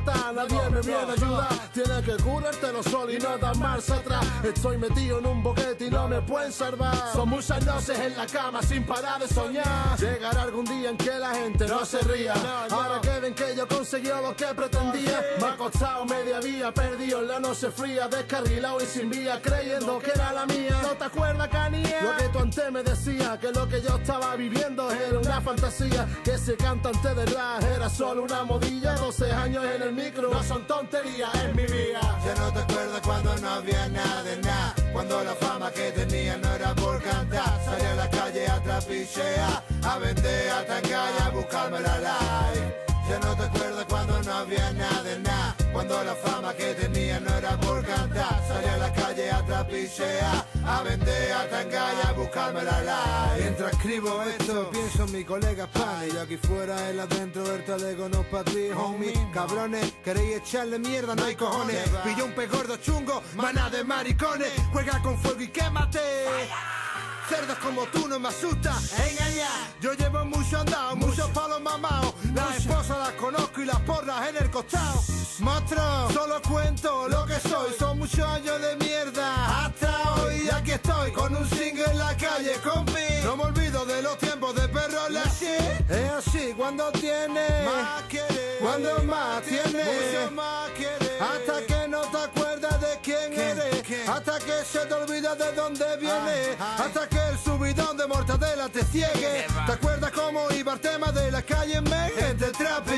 nadie me viene a ayudar. Tienes que curártelo solo y no dar marcha atrás. Estoy metido en un boquete y no me pueden salvar. Son muchas noches en la cama sin parar de soñar. Llegará algún día en que la gente no se ría. Ahora que ven que yo conseguí lo que pretendía. Me ha costado media vía, perdido en la noche fría, descarrilado y sin vía, creyendo que era la mía. ¿No te acuerdas, Canía? Lo que tú antes me decías, que lo que yo estaba viviendo era una fantasía. Que ese cantante de rap era solo una modilla. doce años en el micro, no son tonterías en mi vida. Ya no te acuerdas cuando no había nada de nada. Cuando la fama que tenía no era por cantar. Salí a la calle a trapichear, a vender, a tangar y a buscarme la live. Ya no te acuerdas cuando no había nada de nada. Cuando la fama que tenía no era por cantar. Salí a la calle a trapichear, a vender, a tangar y a buscarme la live. Mientras escribo esto, pienso en mi colega Pani. Y aquí fuera, él adentro, el talego no pa' ti, homie. Cabrones, queréis echarle mierda, no hay cojones. Pilló un pez gordo chungo, maná de maricones. Juega con fuego y quémate. Cerdos como tú no me asustas, engaña. Yo llevo mucho andado, muchos palos mamados. Las esposas las conozco y las porras en el costado. Monstruo, solo cuento lo que soy. Son muchos años de mierda hasta hoy. Aquí estoy con un single en la calle, compi. No me olvido de los tiempos de perro en la shit. Es así cuando tienes más querer, cuando más tienes, mucho más querer. Hasta que no te acuerdas de quién eres, hasta que se te olvida de dónde vienes, hasta que el subidón de mortadela te ciegue. ¿Te acuerdas cómo iba el tema de la calle en Meg? Entre trapi,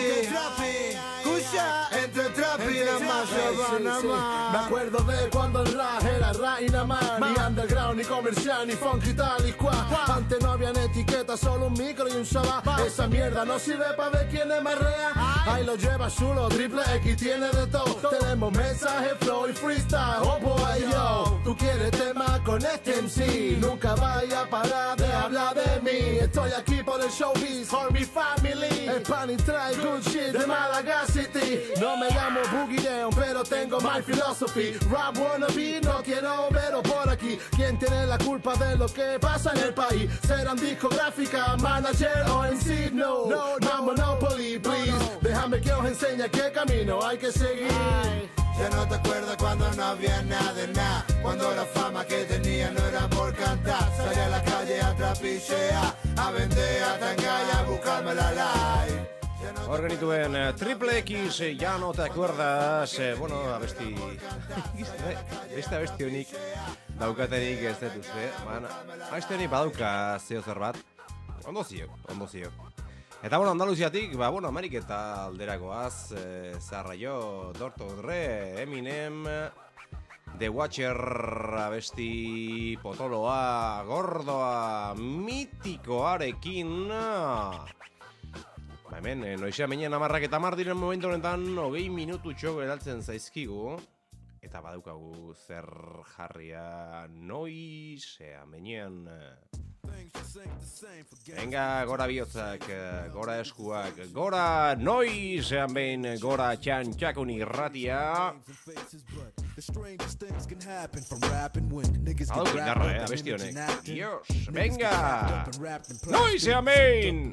escucha, entre trapi y la más nada más. Me acuerdo de cuando el rap era rap y nada más. Ni underground, ni comercial, ni funky tal y cual. Antes no habían etiquetas, solo un micro y un sabá. Esa mierda no sirve para ver quién es más real. Ahí lo lleva chulo, triple X tiene de todo. Tenemos mensaje, flow y freestyle. Oh boy, yo, tú quieres tema con este M C. Nunca vaya a parar de hablar de mí. Estoy aquí por el showbiz, for mi family. El pan y trae good shit de Málaga City. No me llamo Boogie Down, pero tengo my philosophy. Rap wannabe, no quiero verlo por aquí. ¿Quién tiene la culpa de lo que pasa en el país? ¿Serán discográfica, manager o en sí? No, no, no, Monopoly, please. Déjame que os enseñe qué camino hay que seguir. Ya no te acuerdas cuando no había nada de nada. Cuando la fama que tenía no era por cantar. Salí a la calle a trapichear, a vender, a tangar y a buscarme la live. Organituen uh, Triple X, eh, ya no te acuerdas, eh, bueno, abesti... Beste abesti honik daukatenik ez dut uste, baina abesti honik badauka zeo zer bat. Ondo ziok, ondo ziok. Eta bueno, Andaluziatik, ba, bueno, Ameriketa alderakoaz, eh, Zarraio, Doctor Dre, Eminem, The Watcher, abesti potoloa, gordoa, mitikoarekin. Ba hemen, noizea meinen amarrak eta amar diren momentu honetan, hogei minututxo geraltzen zaizkigu. Eta badaukagu zer jarria noizea meinen. Venga, gora bihotzak, gora eskuak, gora noizean behin, gora txan txakun irratia. Hau gitarra, eh, abesti honek. Dios, venga! Noizean behin!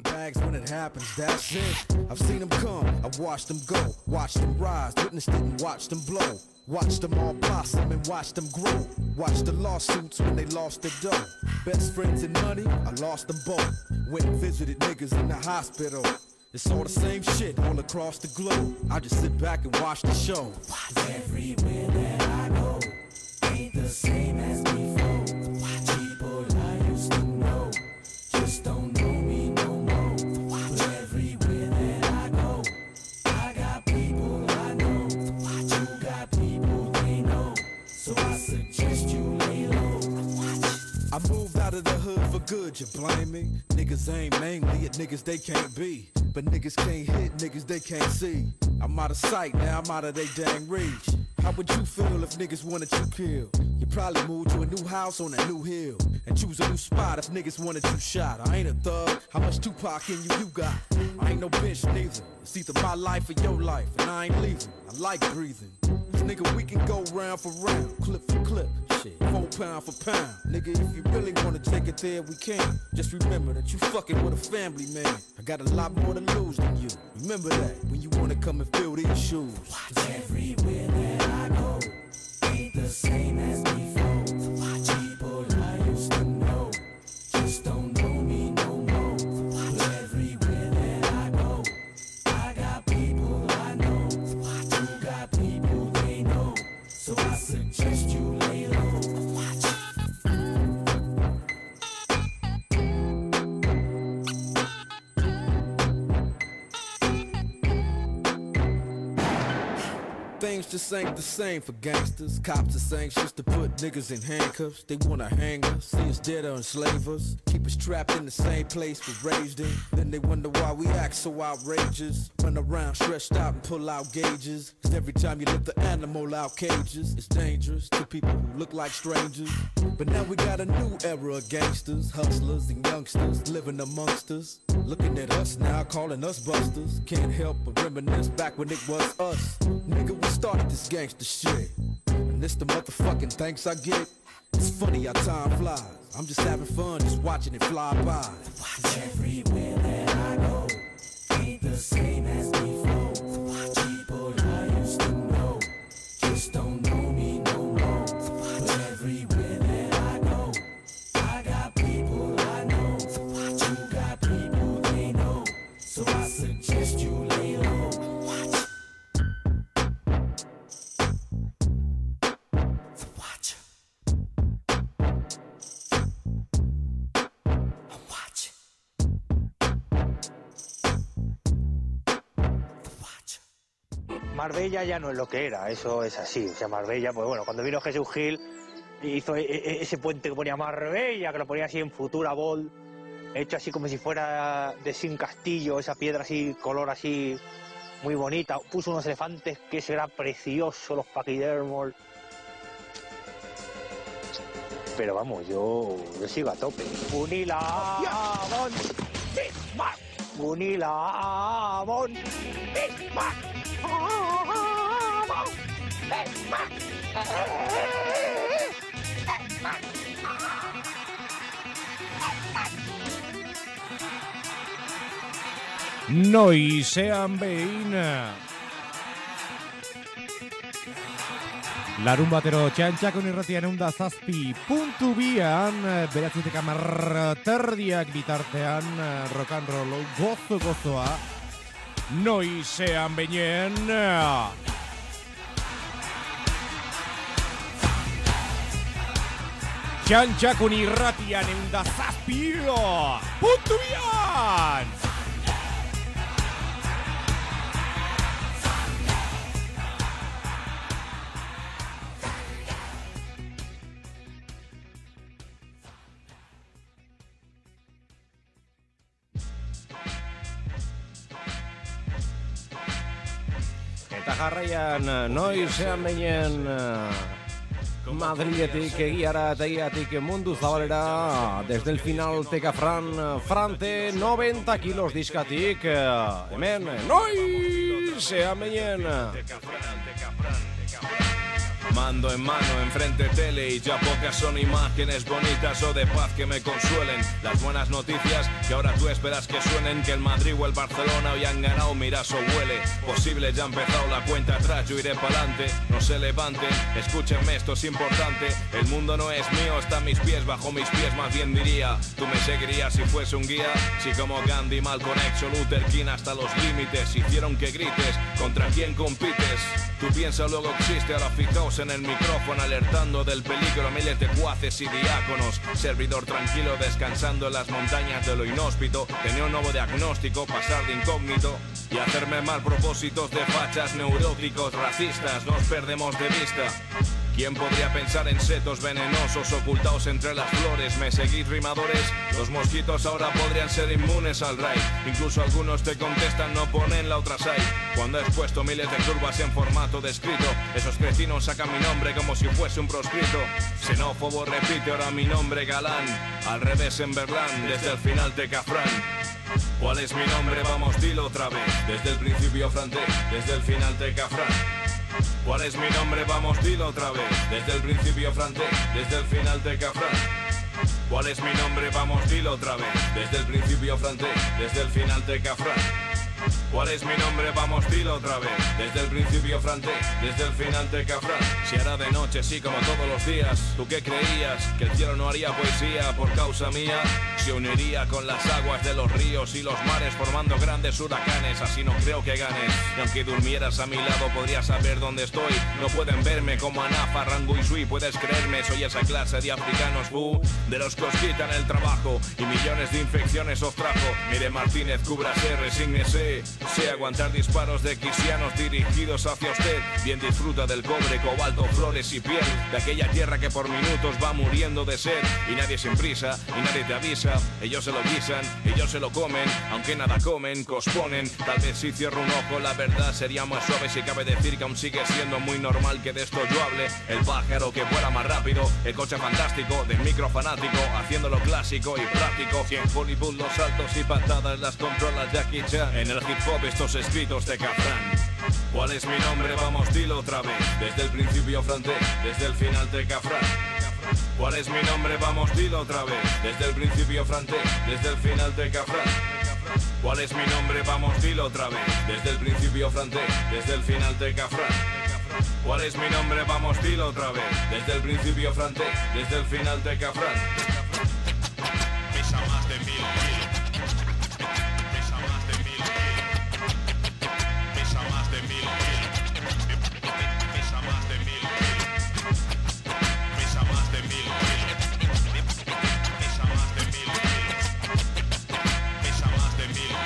I've seen them come, I've watched them go, watched them rise, witnessed it and watched them blow. Watch them all blossom and watch them grow. Watch the lawsuits when they lost their dough. Best friends and money, I lost them both. Went and visited niggas in the hospital. It's all the same shit all across the globe. I just sit back and watch the show. Everywhere that I go ain't the same as before. People I used to know just don't know me no more. But everywhere that I go, I got people I know. You got people they know. So I suggest you lay low. I moved out of the hood for good, you blame me? Niggas aim mainly at niggas they can't be. But niggas can't hit, niggas they can't see. I'm out of sight, now I'm out of they dang reach. How would you feel if niggas wanted you killed? You probably move to a new house on a new hill and choose a new spot if niggas wanted you shot. I ain't a thug, how much Tupac in you you got? I ain't no bitch neither. It's either my life or your life, and I ain't leaving. I like breathing. nigga, we can go round for round, clip for clip, shit, four pound for pound. Nigga, if you really wanna take it there, we can. Just remember that you fucking with a family, man. I got a lot more to lose than you. Remember that when you wanna come and fill these shoes. Watch everywhere that I go, ain't the same as before. Watch people I used to know, just don't know me no more. Watch everywhere that I go, I got people I know. Watch you got people they know, so I suggest you lay low. Watch. Things just ain't the same for gangsters. Cops just anxious to put niggas in handcuffs. They wanna hang us, see us dead or enslave us. Keep us trapped in the same place we're raised in. Then they wonder why we act so outrageous. Run around stretched out and pull out gauges. Cause every time you let the animal out cages, it's dangerous to people who look like strangers. But now we got a new era of gangsters, hustlers and youngsters living amongst us. Looking at us now, calling us busters. Can't help but reminisce back when it was us. Nigga, we started this gangster shit, and this the motherfucking thanks I get. It's funny how time flies. I'm just having fun, just watching it fly by. Watch everywhere that I go, ain't the same as before. Watch people I used to know, just don't know me no more. But everywhere that I go, I got people I know. Watch you got people they know, so I suggest you lay low. Watch. Marbella ya no es lo que era, eso es así. O sea, Marbella, pues bueno, cuando vino Jesús Gil, hizo ese puente que ponía Marbella, que lo ponía así en Futura Bold, hecho así como si fuera de Sin Castillo, esa piedra así, color así, muy bonita. Puso unos elefantes que eso era precioso, los paquidermos. Pero vamos, yo, yo sigo a tope. Unilabón, Bismarck. Unilabón, Bismarck. Noizean behin larun batero txantxakon irratian eunda zazpi puntu bian beratzetek amar terdiak bitartean rock and roll gozo gozoa noizean behinen txantxakon irratian eunda zazpi puntu bian. Eta jarraian, noizean behinen Madriletik egiara eta egiatik mundu zabalera, desde el final Teka Fran, Frante, noventa kilos diskatik, hemen, noizean behinen. Mando en mano, enfrente tele y ya pocas son imágenes bonitas o de paz que me consuelen. Las buenas noticias que ahora tú esperas que suenen, que el Madrid o el Barcelona hoy han ganado, miras o huele. Posible, ya ha empezado la cuenta atrás, yo iré pa'lante, no se levanten, escúchenme, esto es importante. El mundo no es mío, está a mis pies, bajo mis pies más bien diría. Tú me seguirías si fuese un guía, si como Gandhi, Malcolm X o Luther King hasta los límites hicieron que grites, ¿contra quién compites? Tú piensa luego existe, ahora fijaos en el micrófono alertando del peligro a miles de juaces y diáconos. Servidor tranquilo descansando en las montañas de lo inhóspito. Tenía un nuevo diagnóstico, pasar de incógnito y hacerme mal propósitos de fachas neuróticos racistas. Nos perdemos de vista. ¿Quién podría pensar en setos venenosos ocultados entre las flores? ¿Me seguís, rimadores? Los mosquitos ahora podrían ser inmunes al raid. Incluso algunos te contestan, no ponen la otra side. Cuando he expuesto miles de curvas en formato de escrito, esos cretinos sacan mi nombre como si fuese un proscrito. Xenófobo repite ahora mi nombre galán. Al revés en Berlán, desde el final Teka Fran. ¿Cuál es mi nombre? Vamos, dilo otra vez. Desde el principio Frante, desde el final Teka Fran. ¿Cuál es mi nombre? Vamos, dilo otra vez. Desde el principio francés, desde el final de Cafrán. ¿Cuál es mi nombre? Vamos, dilo otra vez. Desde el principio francés, desde el final de Cafrán. ¿Cuál es mi nombre? Vamos, dilo otra vez. Desde el principio francés, desde el final de Cafrán. Si hará de noche, sí, como todos los días. ¿Tú qué creías? ¿Que el cielo no haría poesía por causa mía? Se uniría con las aguas de los ríos y los mares formando grandes huracanes. Así no creo que ganes. Y aunque durmieras a mi lado podrías saber dónde estoy. No pueden verme como Anafa, Rango y Sui. Puedes creerme, soy esa clase de africanos fu, de los que os quitan el trabajo y millones de infecciones os trajo. Mire Martínez, cúbrase, resígnese. Sé aguantar disparos de cristianos dirigidos hacia usted. Bien disfruta del cobre, cobalto, flores y piel de aquella tierra que por minutos va muriendo de sed. Y nadie sin prisa, y nadie te avisa. Ellos se lo guisan, ellos se lo comen. Aunque nada comen, posponen. Tal vez si cierro un ojo la verdad sería más suave. Si cabe decir que aún sigue siendo muy normal que de esto yo hable. El pájaro que vuela más rápido, el coche fantástico del micro fanático, haciendo lo clásico y práctico. Si en Hollywood los saltos y patadas las controlas Jackie Chan, en el hip hop estos escritos de Cafrán. ¿Cuál es mi nombre? Vamos, dilo otra vez. Desde el principio francés, desde el final de Cafrán. ¿Cuál es mi nombre? Vamos, dilo otra vez. Desde el principio francés, desde el final de Cafrán. ¿Cuál es mi nombre? Vamos, dilo otra vez. Desde el principio francés, desde el final de Cafrán. ¿Cuál es mi nombre? Vamos, dilo otra vez. Desde el principio francés, desde el final de Cafrán. Pesa más de mil kilos. Pesa más de mil kilos. Pesa más de mil kilos. Pesa más de mil kilos. Pesa más de mil kilos. Pesa más de mil kilos. Pesa más de mil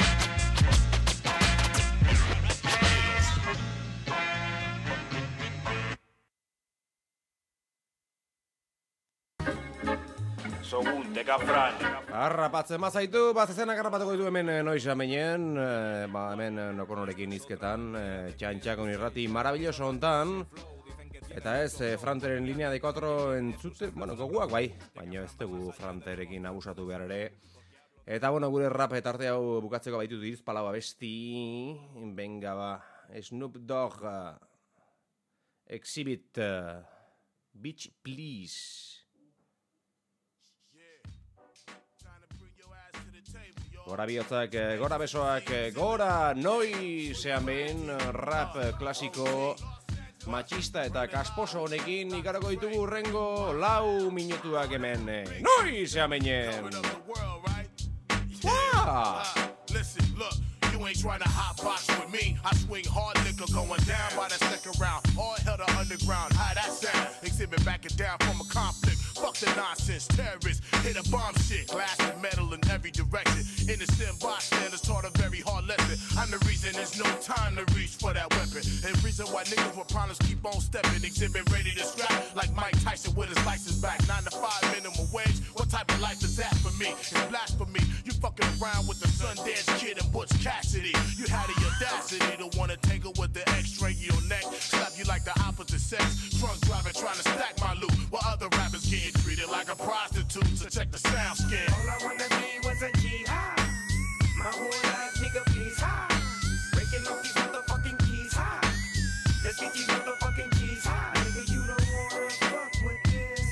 Sogun, de Cafrán. Arrapatzen bazaitu, bazezenak arrapatuko ditu hemen eh, noiz amenien, eh, ba hemen eh, nokonorekin izketan, eh, txantxakon irrati marabilloso hontan. Eta ez, eh, Franteren linea de cuatro entzute, bueno, goguak bai, baina ez dugu Franterekin abusatu behar ere. Eta bueno, gure rap etarte hau bukatzeko baitu diz, palaba besti, venga ba, Snoop Dogg, uh, Exhibit, uh, Bitch Please. Gora bihotzak, gora besoak, gora noi zean behin rap klasiko machista eta kasposo honekin ikarako ditugu urrengo lau minutuak hemen. Noi zean behinen! Wow! Listen, look, you ain't trying to hotbox with me. I swing hard liquor going down by the second round. All hell to underground, how that sound? Exhibit backing down from a conflict. Fuck the nonsense, terrorists, hit a bomb shit. Glass and metal in every direction. Innocent bystanders taught a very hard lesson. I'm the reason there's no time to reach for that weapon. And reason why niggas with problems keep on stepping. Exhibit ready to scrap like Mike Tyson with his license back. Nine to five minimum wage. What type of life is that for me? It's blasphemy. You fucking around with the Sundance Kid and Butch Cassidy. You had the audacity to wanna tangle with the X-string your neck. Slap you like the opposite sex. Drunk driving trying to stack my loot. While other rappers getting treated like a prostitute. So check the sound skin. All I wanna be was a G high. My whole life, nigga, please high. Breaking off these motherfucking keys high. Let's get these motherfucking keys high. Nigga, you don't wanna fuck with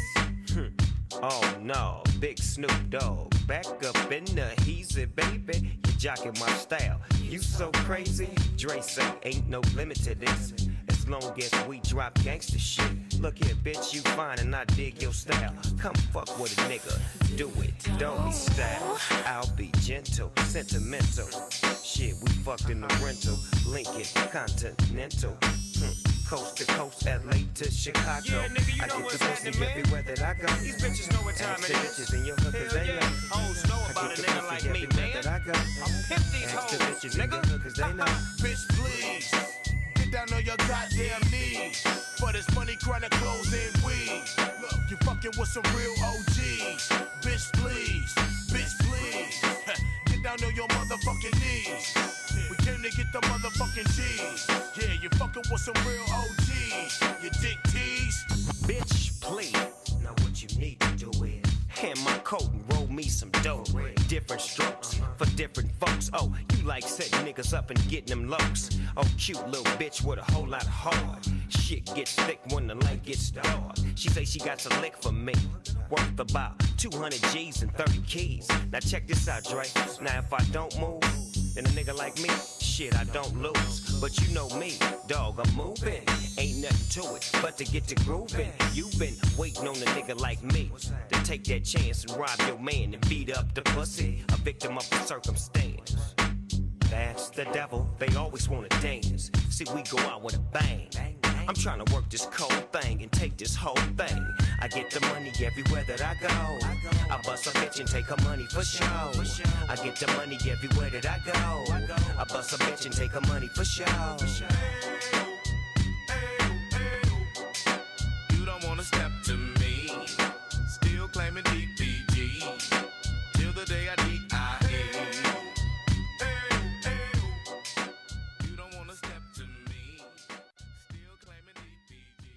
this. Oh no, Big Snoop Dogg, back up in the heezy, baby. You jocking my style. You so crazy. Dre say ain't no limit to this. As long as we drop gangsta shit. Look here, bitch, you fine and I dig your style. Come fuck with a nigga, do it, don't be style. I'll be gentle, sentimental. Shit, we fucked in the rental, Lincoln, Continental. Hmm. Coast to coast, L A to Chicago. Yeah, nigga, you I know get what's the pussy happening, man. everywhere that I go. These bitches know what time Ask it the is. bitches in your hood, cause Hell they yeah. know. Hoes know I about get a the nigga pussy like me, everywhere man. that I go. I'm pimp these Ask the hoes, bitches in your nigga. hood, cause they know. Bitch, please. Get down on your goddamn knees. For this money, chronic clothes and weed. Look, you fucking with some real O Gs. Bitch, please. Bitch, please. Get down on your motherfucking knees. We came to get the motherfucking G's. Yeah, you fucking with some real O Gs. You dick tease. Bitch, please. Now what you need to do is hand my coat and roll me some dope. Different strokes for different folks. Oh, you like setting niggas up and getting them locs. Oh, cute little bitch with a whole lot of heart. Shit gets thick when the light gets dark. She say she got a lick for me, worth about two hundred G's and thirty keys. Now check this out, Dre. Now if I don't move, then a nigga like me, shit, I don't lose. But you know me, dog, I'm moving. Ain't nothing to it but to get to grooving. You been waiting on a nigga like me to take that chance and rob your man and beat up the pussy, a victim of the circumstance. That's the devil, they always wanna dance. See, we go out with a bang. I'm trying to work this cold thing and take this whole thing. I get the money everywhere that I go. I bust a bitch and take her money for show. I get the money everywhere that I go. I bust a bitch and take her money for show. You don't wanna step to me, still claiming D P G, till the day I D I E. You don't wanna step to me, still claiming D P G.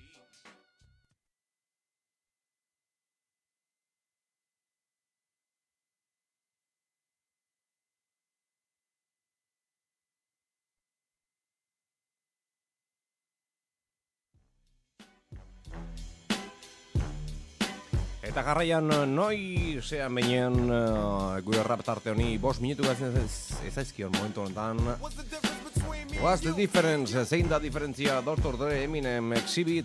Eta garraian noi zean behinean uh, gure rap tarte honi bost minutu gazen ez, ez aizkion momentu honetan. What's the difference? Zein da diferentzia Doctor Dre, Eminem, Exhibit,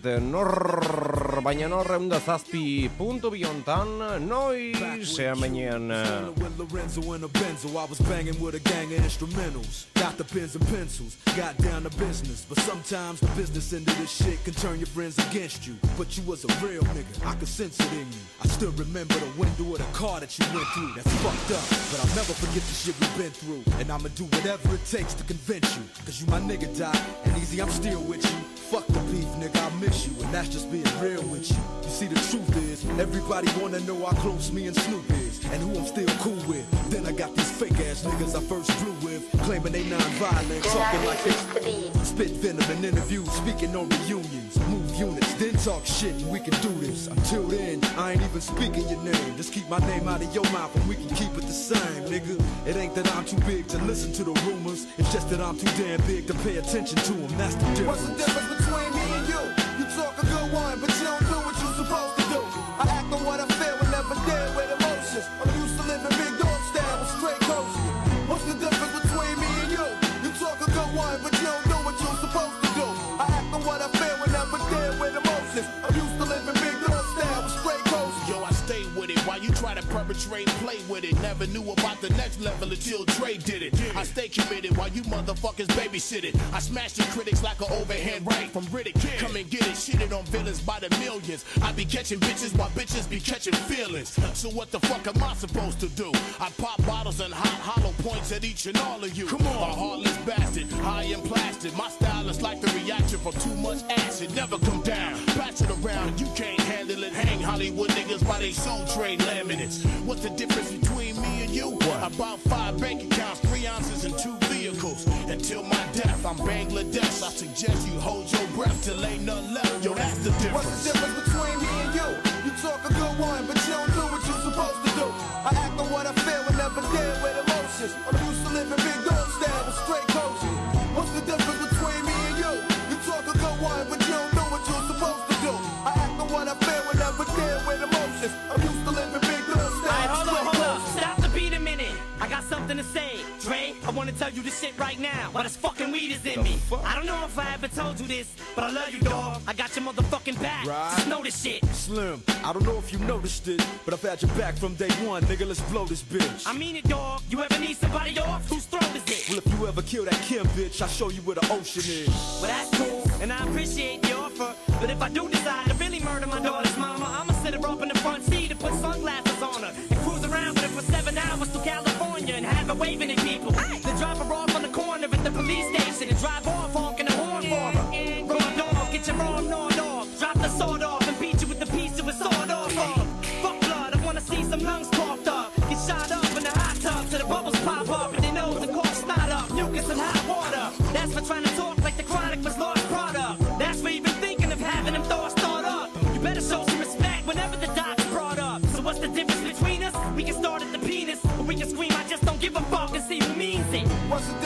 nor, baina nor eunda zazpi puntu bi hontan, noi zean behinean. Lorenzo in a Benzo, I was banging with a gang of instrumentals. Got the pens and pencils, got down to business. But sometimes the business end of this shit can turn your friends against you. But you was a real nigga, I could sense it in you. I still remember the window of the car that you went through. That's fucked up, but I'll never forget the shit we've been through. And I'ma do whatever it takes to convince you. Cause you my nigga, Doc, and easy, I'm still with you. Fuck the beef, nigga, I miss you, and that's just being real with you. You see, the truth is, everybody wanna know how close me and Snoop is, and who I'm still cool with. Then I got these fake ass niggas I first flew with, claiming they non-violent, talking like they spit venom in interviews, speaking on reunions, move units, then talk shit, and we can do this. Until then, I ain't even speaking your name. Just keep my name out of your mouth, and we can keep it the same, nigga. It ain't that I'm too big to listen to the rumors, it's just that I'm too damn big to pay attention to them. That's the difference. What's the difference between me and you? You talk a good one, but you don't do what you're supposed to do. I act on what I feel and never deal with emotions. I'm used to living big dog style with straight coast. What's the difference between me and you? You talk a good one, but you don't do what you're supposed to do. I act on what I feel and never deal with emotions. I'm used to living big dog style with straight coast. Yo, I stay with it while you try to perpetrate, play with it. Never knew about the next level until Dre did it. I stay committed while you motherfuckers babysit it. I smash the critics like an overhand right from Riddick. Come and get it, shitted on villains by the millions. I be catching bitches while bitches be catching feelings. So what the fuck am I supposed to do? I pop bottles and hot hollow points at each and all of you. Come on, a heartless bastard, high and plastic. My style is like the reaction from too much acid. Never come down, pass it around. You can't handle it. Hang Hollywood niggas by they soul trade laminates. What's the difference between me and you? What? About five bank accounts, three ounces and two vehicles. Until my death, I'm Bangladesh. I suggest you hold your breath till ain't none left. Yo, that's the difference. What's the difference between me and you? You talk a good one, but you don't do what you're supposed to do. I act on what I feel and never deal with emotions. I'm used to living big dog style with straight coaches. What's the difference between me and you? You talk a good one, but you don't do what you're supposed to do. I act on what I feel and never deal with emotions. I'm used to living big dog style. Alright, hold up, hold up. Stop the beat a minute. I got something to say. Dre, I wanna tell you this shit right now. Why this fucking weed is in me. I don't know if I ever told you this, but I love you, dog. I got your motherfucking back. Right. Just know this shit. Slim, I don't know if you noticed it, but I've had your back from day one, nigga. Let's blow this bitch. I mean it, dog. You ever need somebody off? Whose throat is it? Well, if you ever kill that Kim bitch, I'll show you where the ocean is. Well, that's cool, and I appreciate the offer. But if I do decide to really murder my daughter's mama, I'ma sit her up in the front seat and put sunglasses on her and cruise around with her for seven hours to California and have her waving at people. Then drop her off on the corner at the police station and drive off honking the horn for her. Raw dog, get your arm gnawed off. Drop the sword off and beat you with the piece of a sword off. Fuck blood, I wanna see some lungs coughed up. Get shot up in the hot tub till the bubbles pop up and they nose and cough snot up. Mucus and hot water. That's for trying to talk like the chronic was lost product. That's for even thinking of having them thoughts thought up. You better show some respect whenever the doc's brought up. So what's the difference between us? We can start at the penis, or we can scream, I just don't give a fuck and see who means it. What's the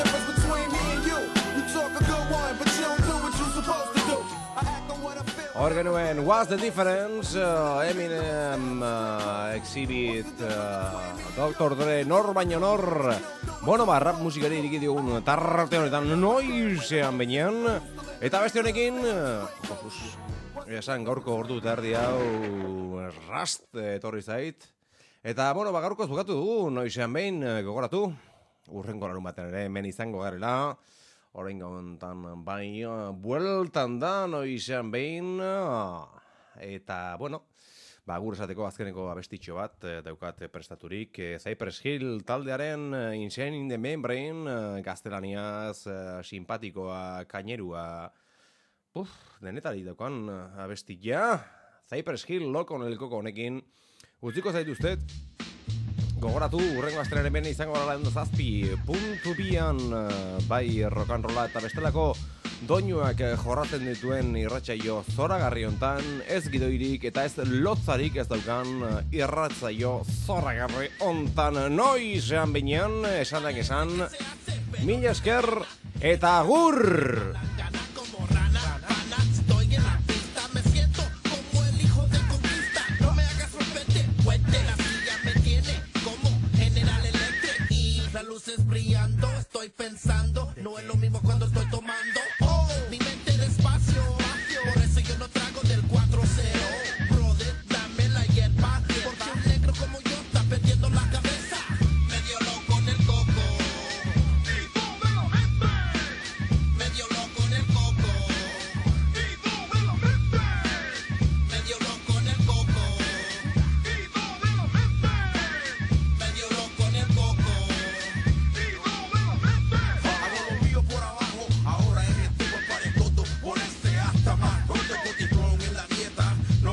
genuen What's the Difference, uh, Eminem, uh, Exhibit, uh, Doctor Dre, nor baino nor. Bueno, ba, rap musikari iriki diogun tarte honetan noizean benean. Eta beste honekin, uh, esan gaurko ordu eta erdi hau rast etorri zait. Eta, bueno, ba, gaurkoz bukatu dugu, noizean behin, gogoratu. Urrengo larun baten ere, hemen izango garela. Orain gauntan bai, bueltan da, noizean behin, eta, bueno, ba, gure esateko azkeneko abestitxo bat daukat prestaturik. Cypress Hill taldearen Insane in the Membrane, gaztelaniaz, simpatikoa, kainerua, puf, denetari daukan abestitia. Cypress Hill loko nelkoko honekin, utziko zaitu usted. Gogoratu, urrengo astraren bene izango gara lehen zazpi puntu bian, bai rock'n'rolla eta bestelako doinuak jorratzen dituen irratsaio zoragarri hontan, ez gidoirik eta ez lotzarik ez daukan irratsaio zoragarri hontan. Noizean behinean, esanak esan, mila esker eta agur!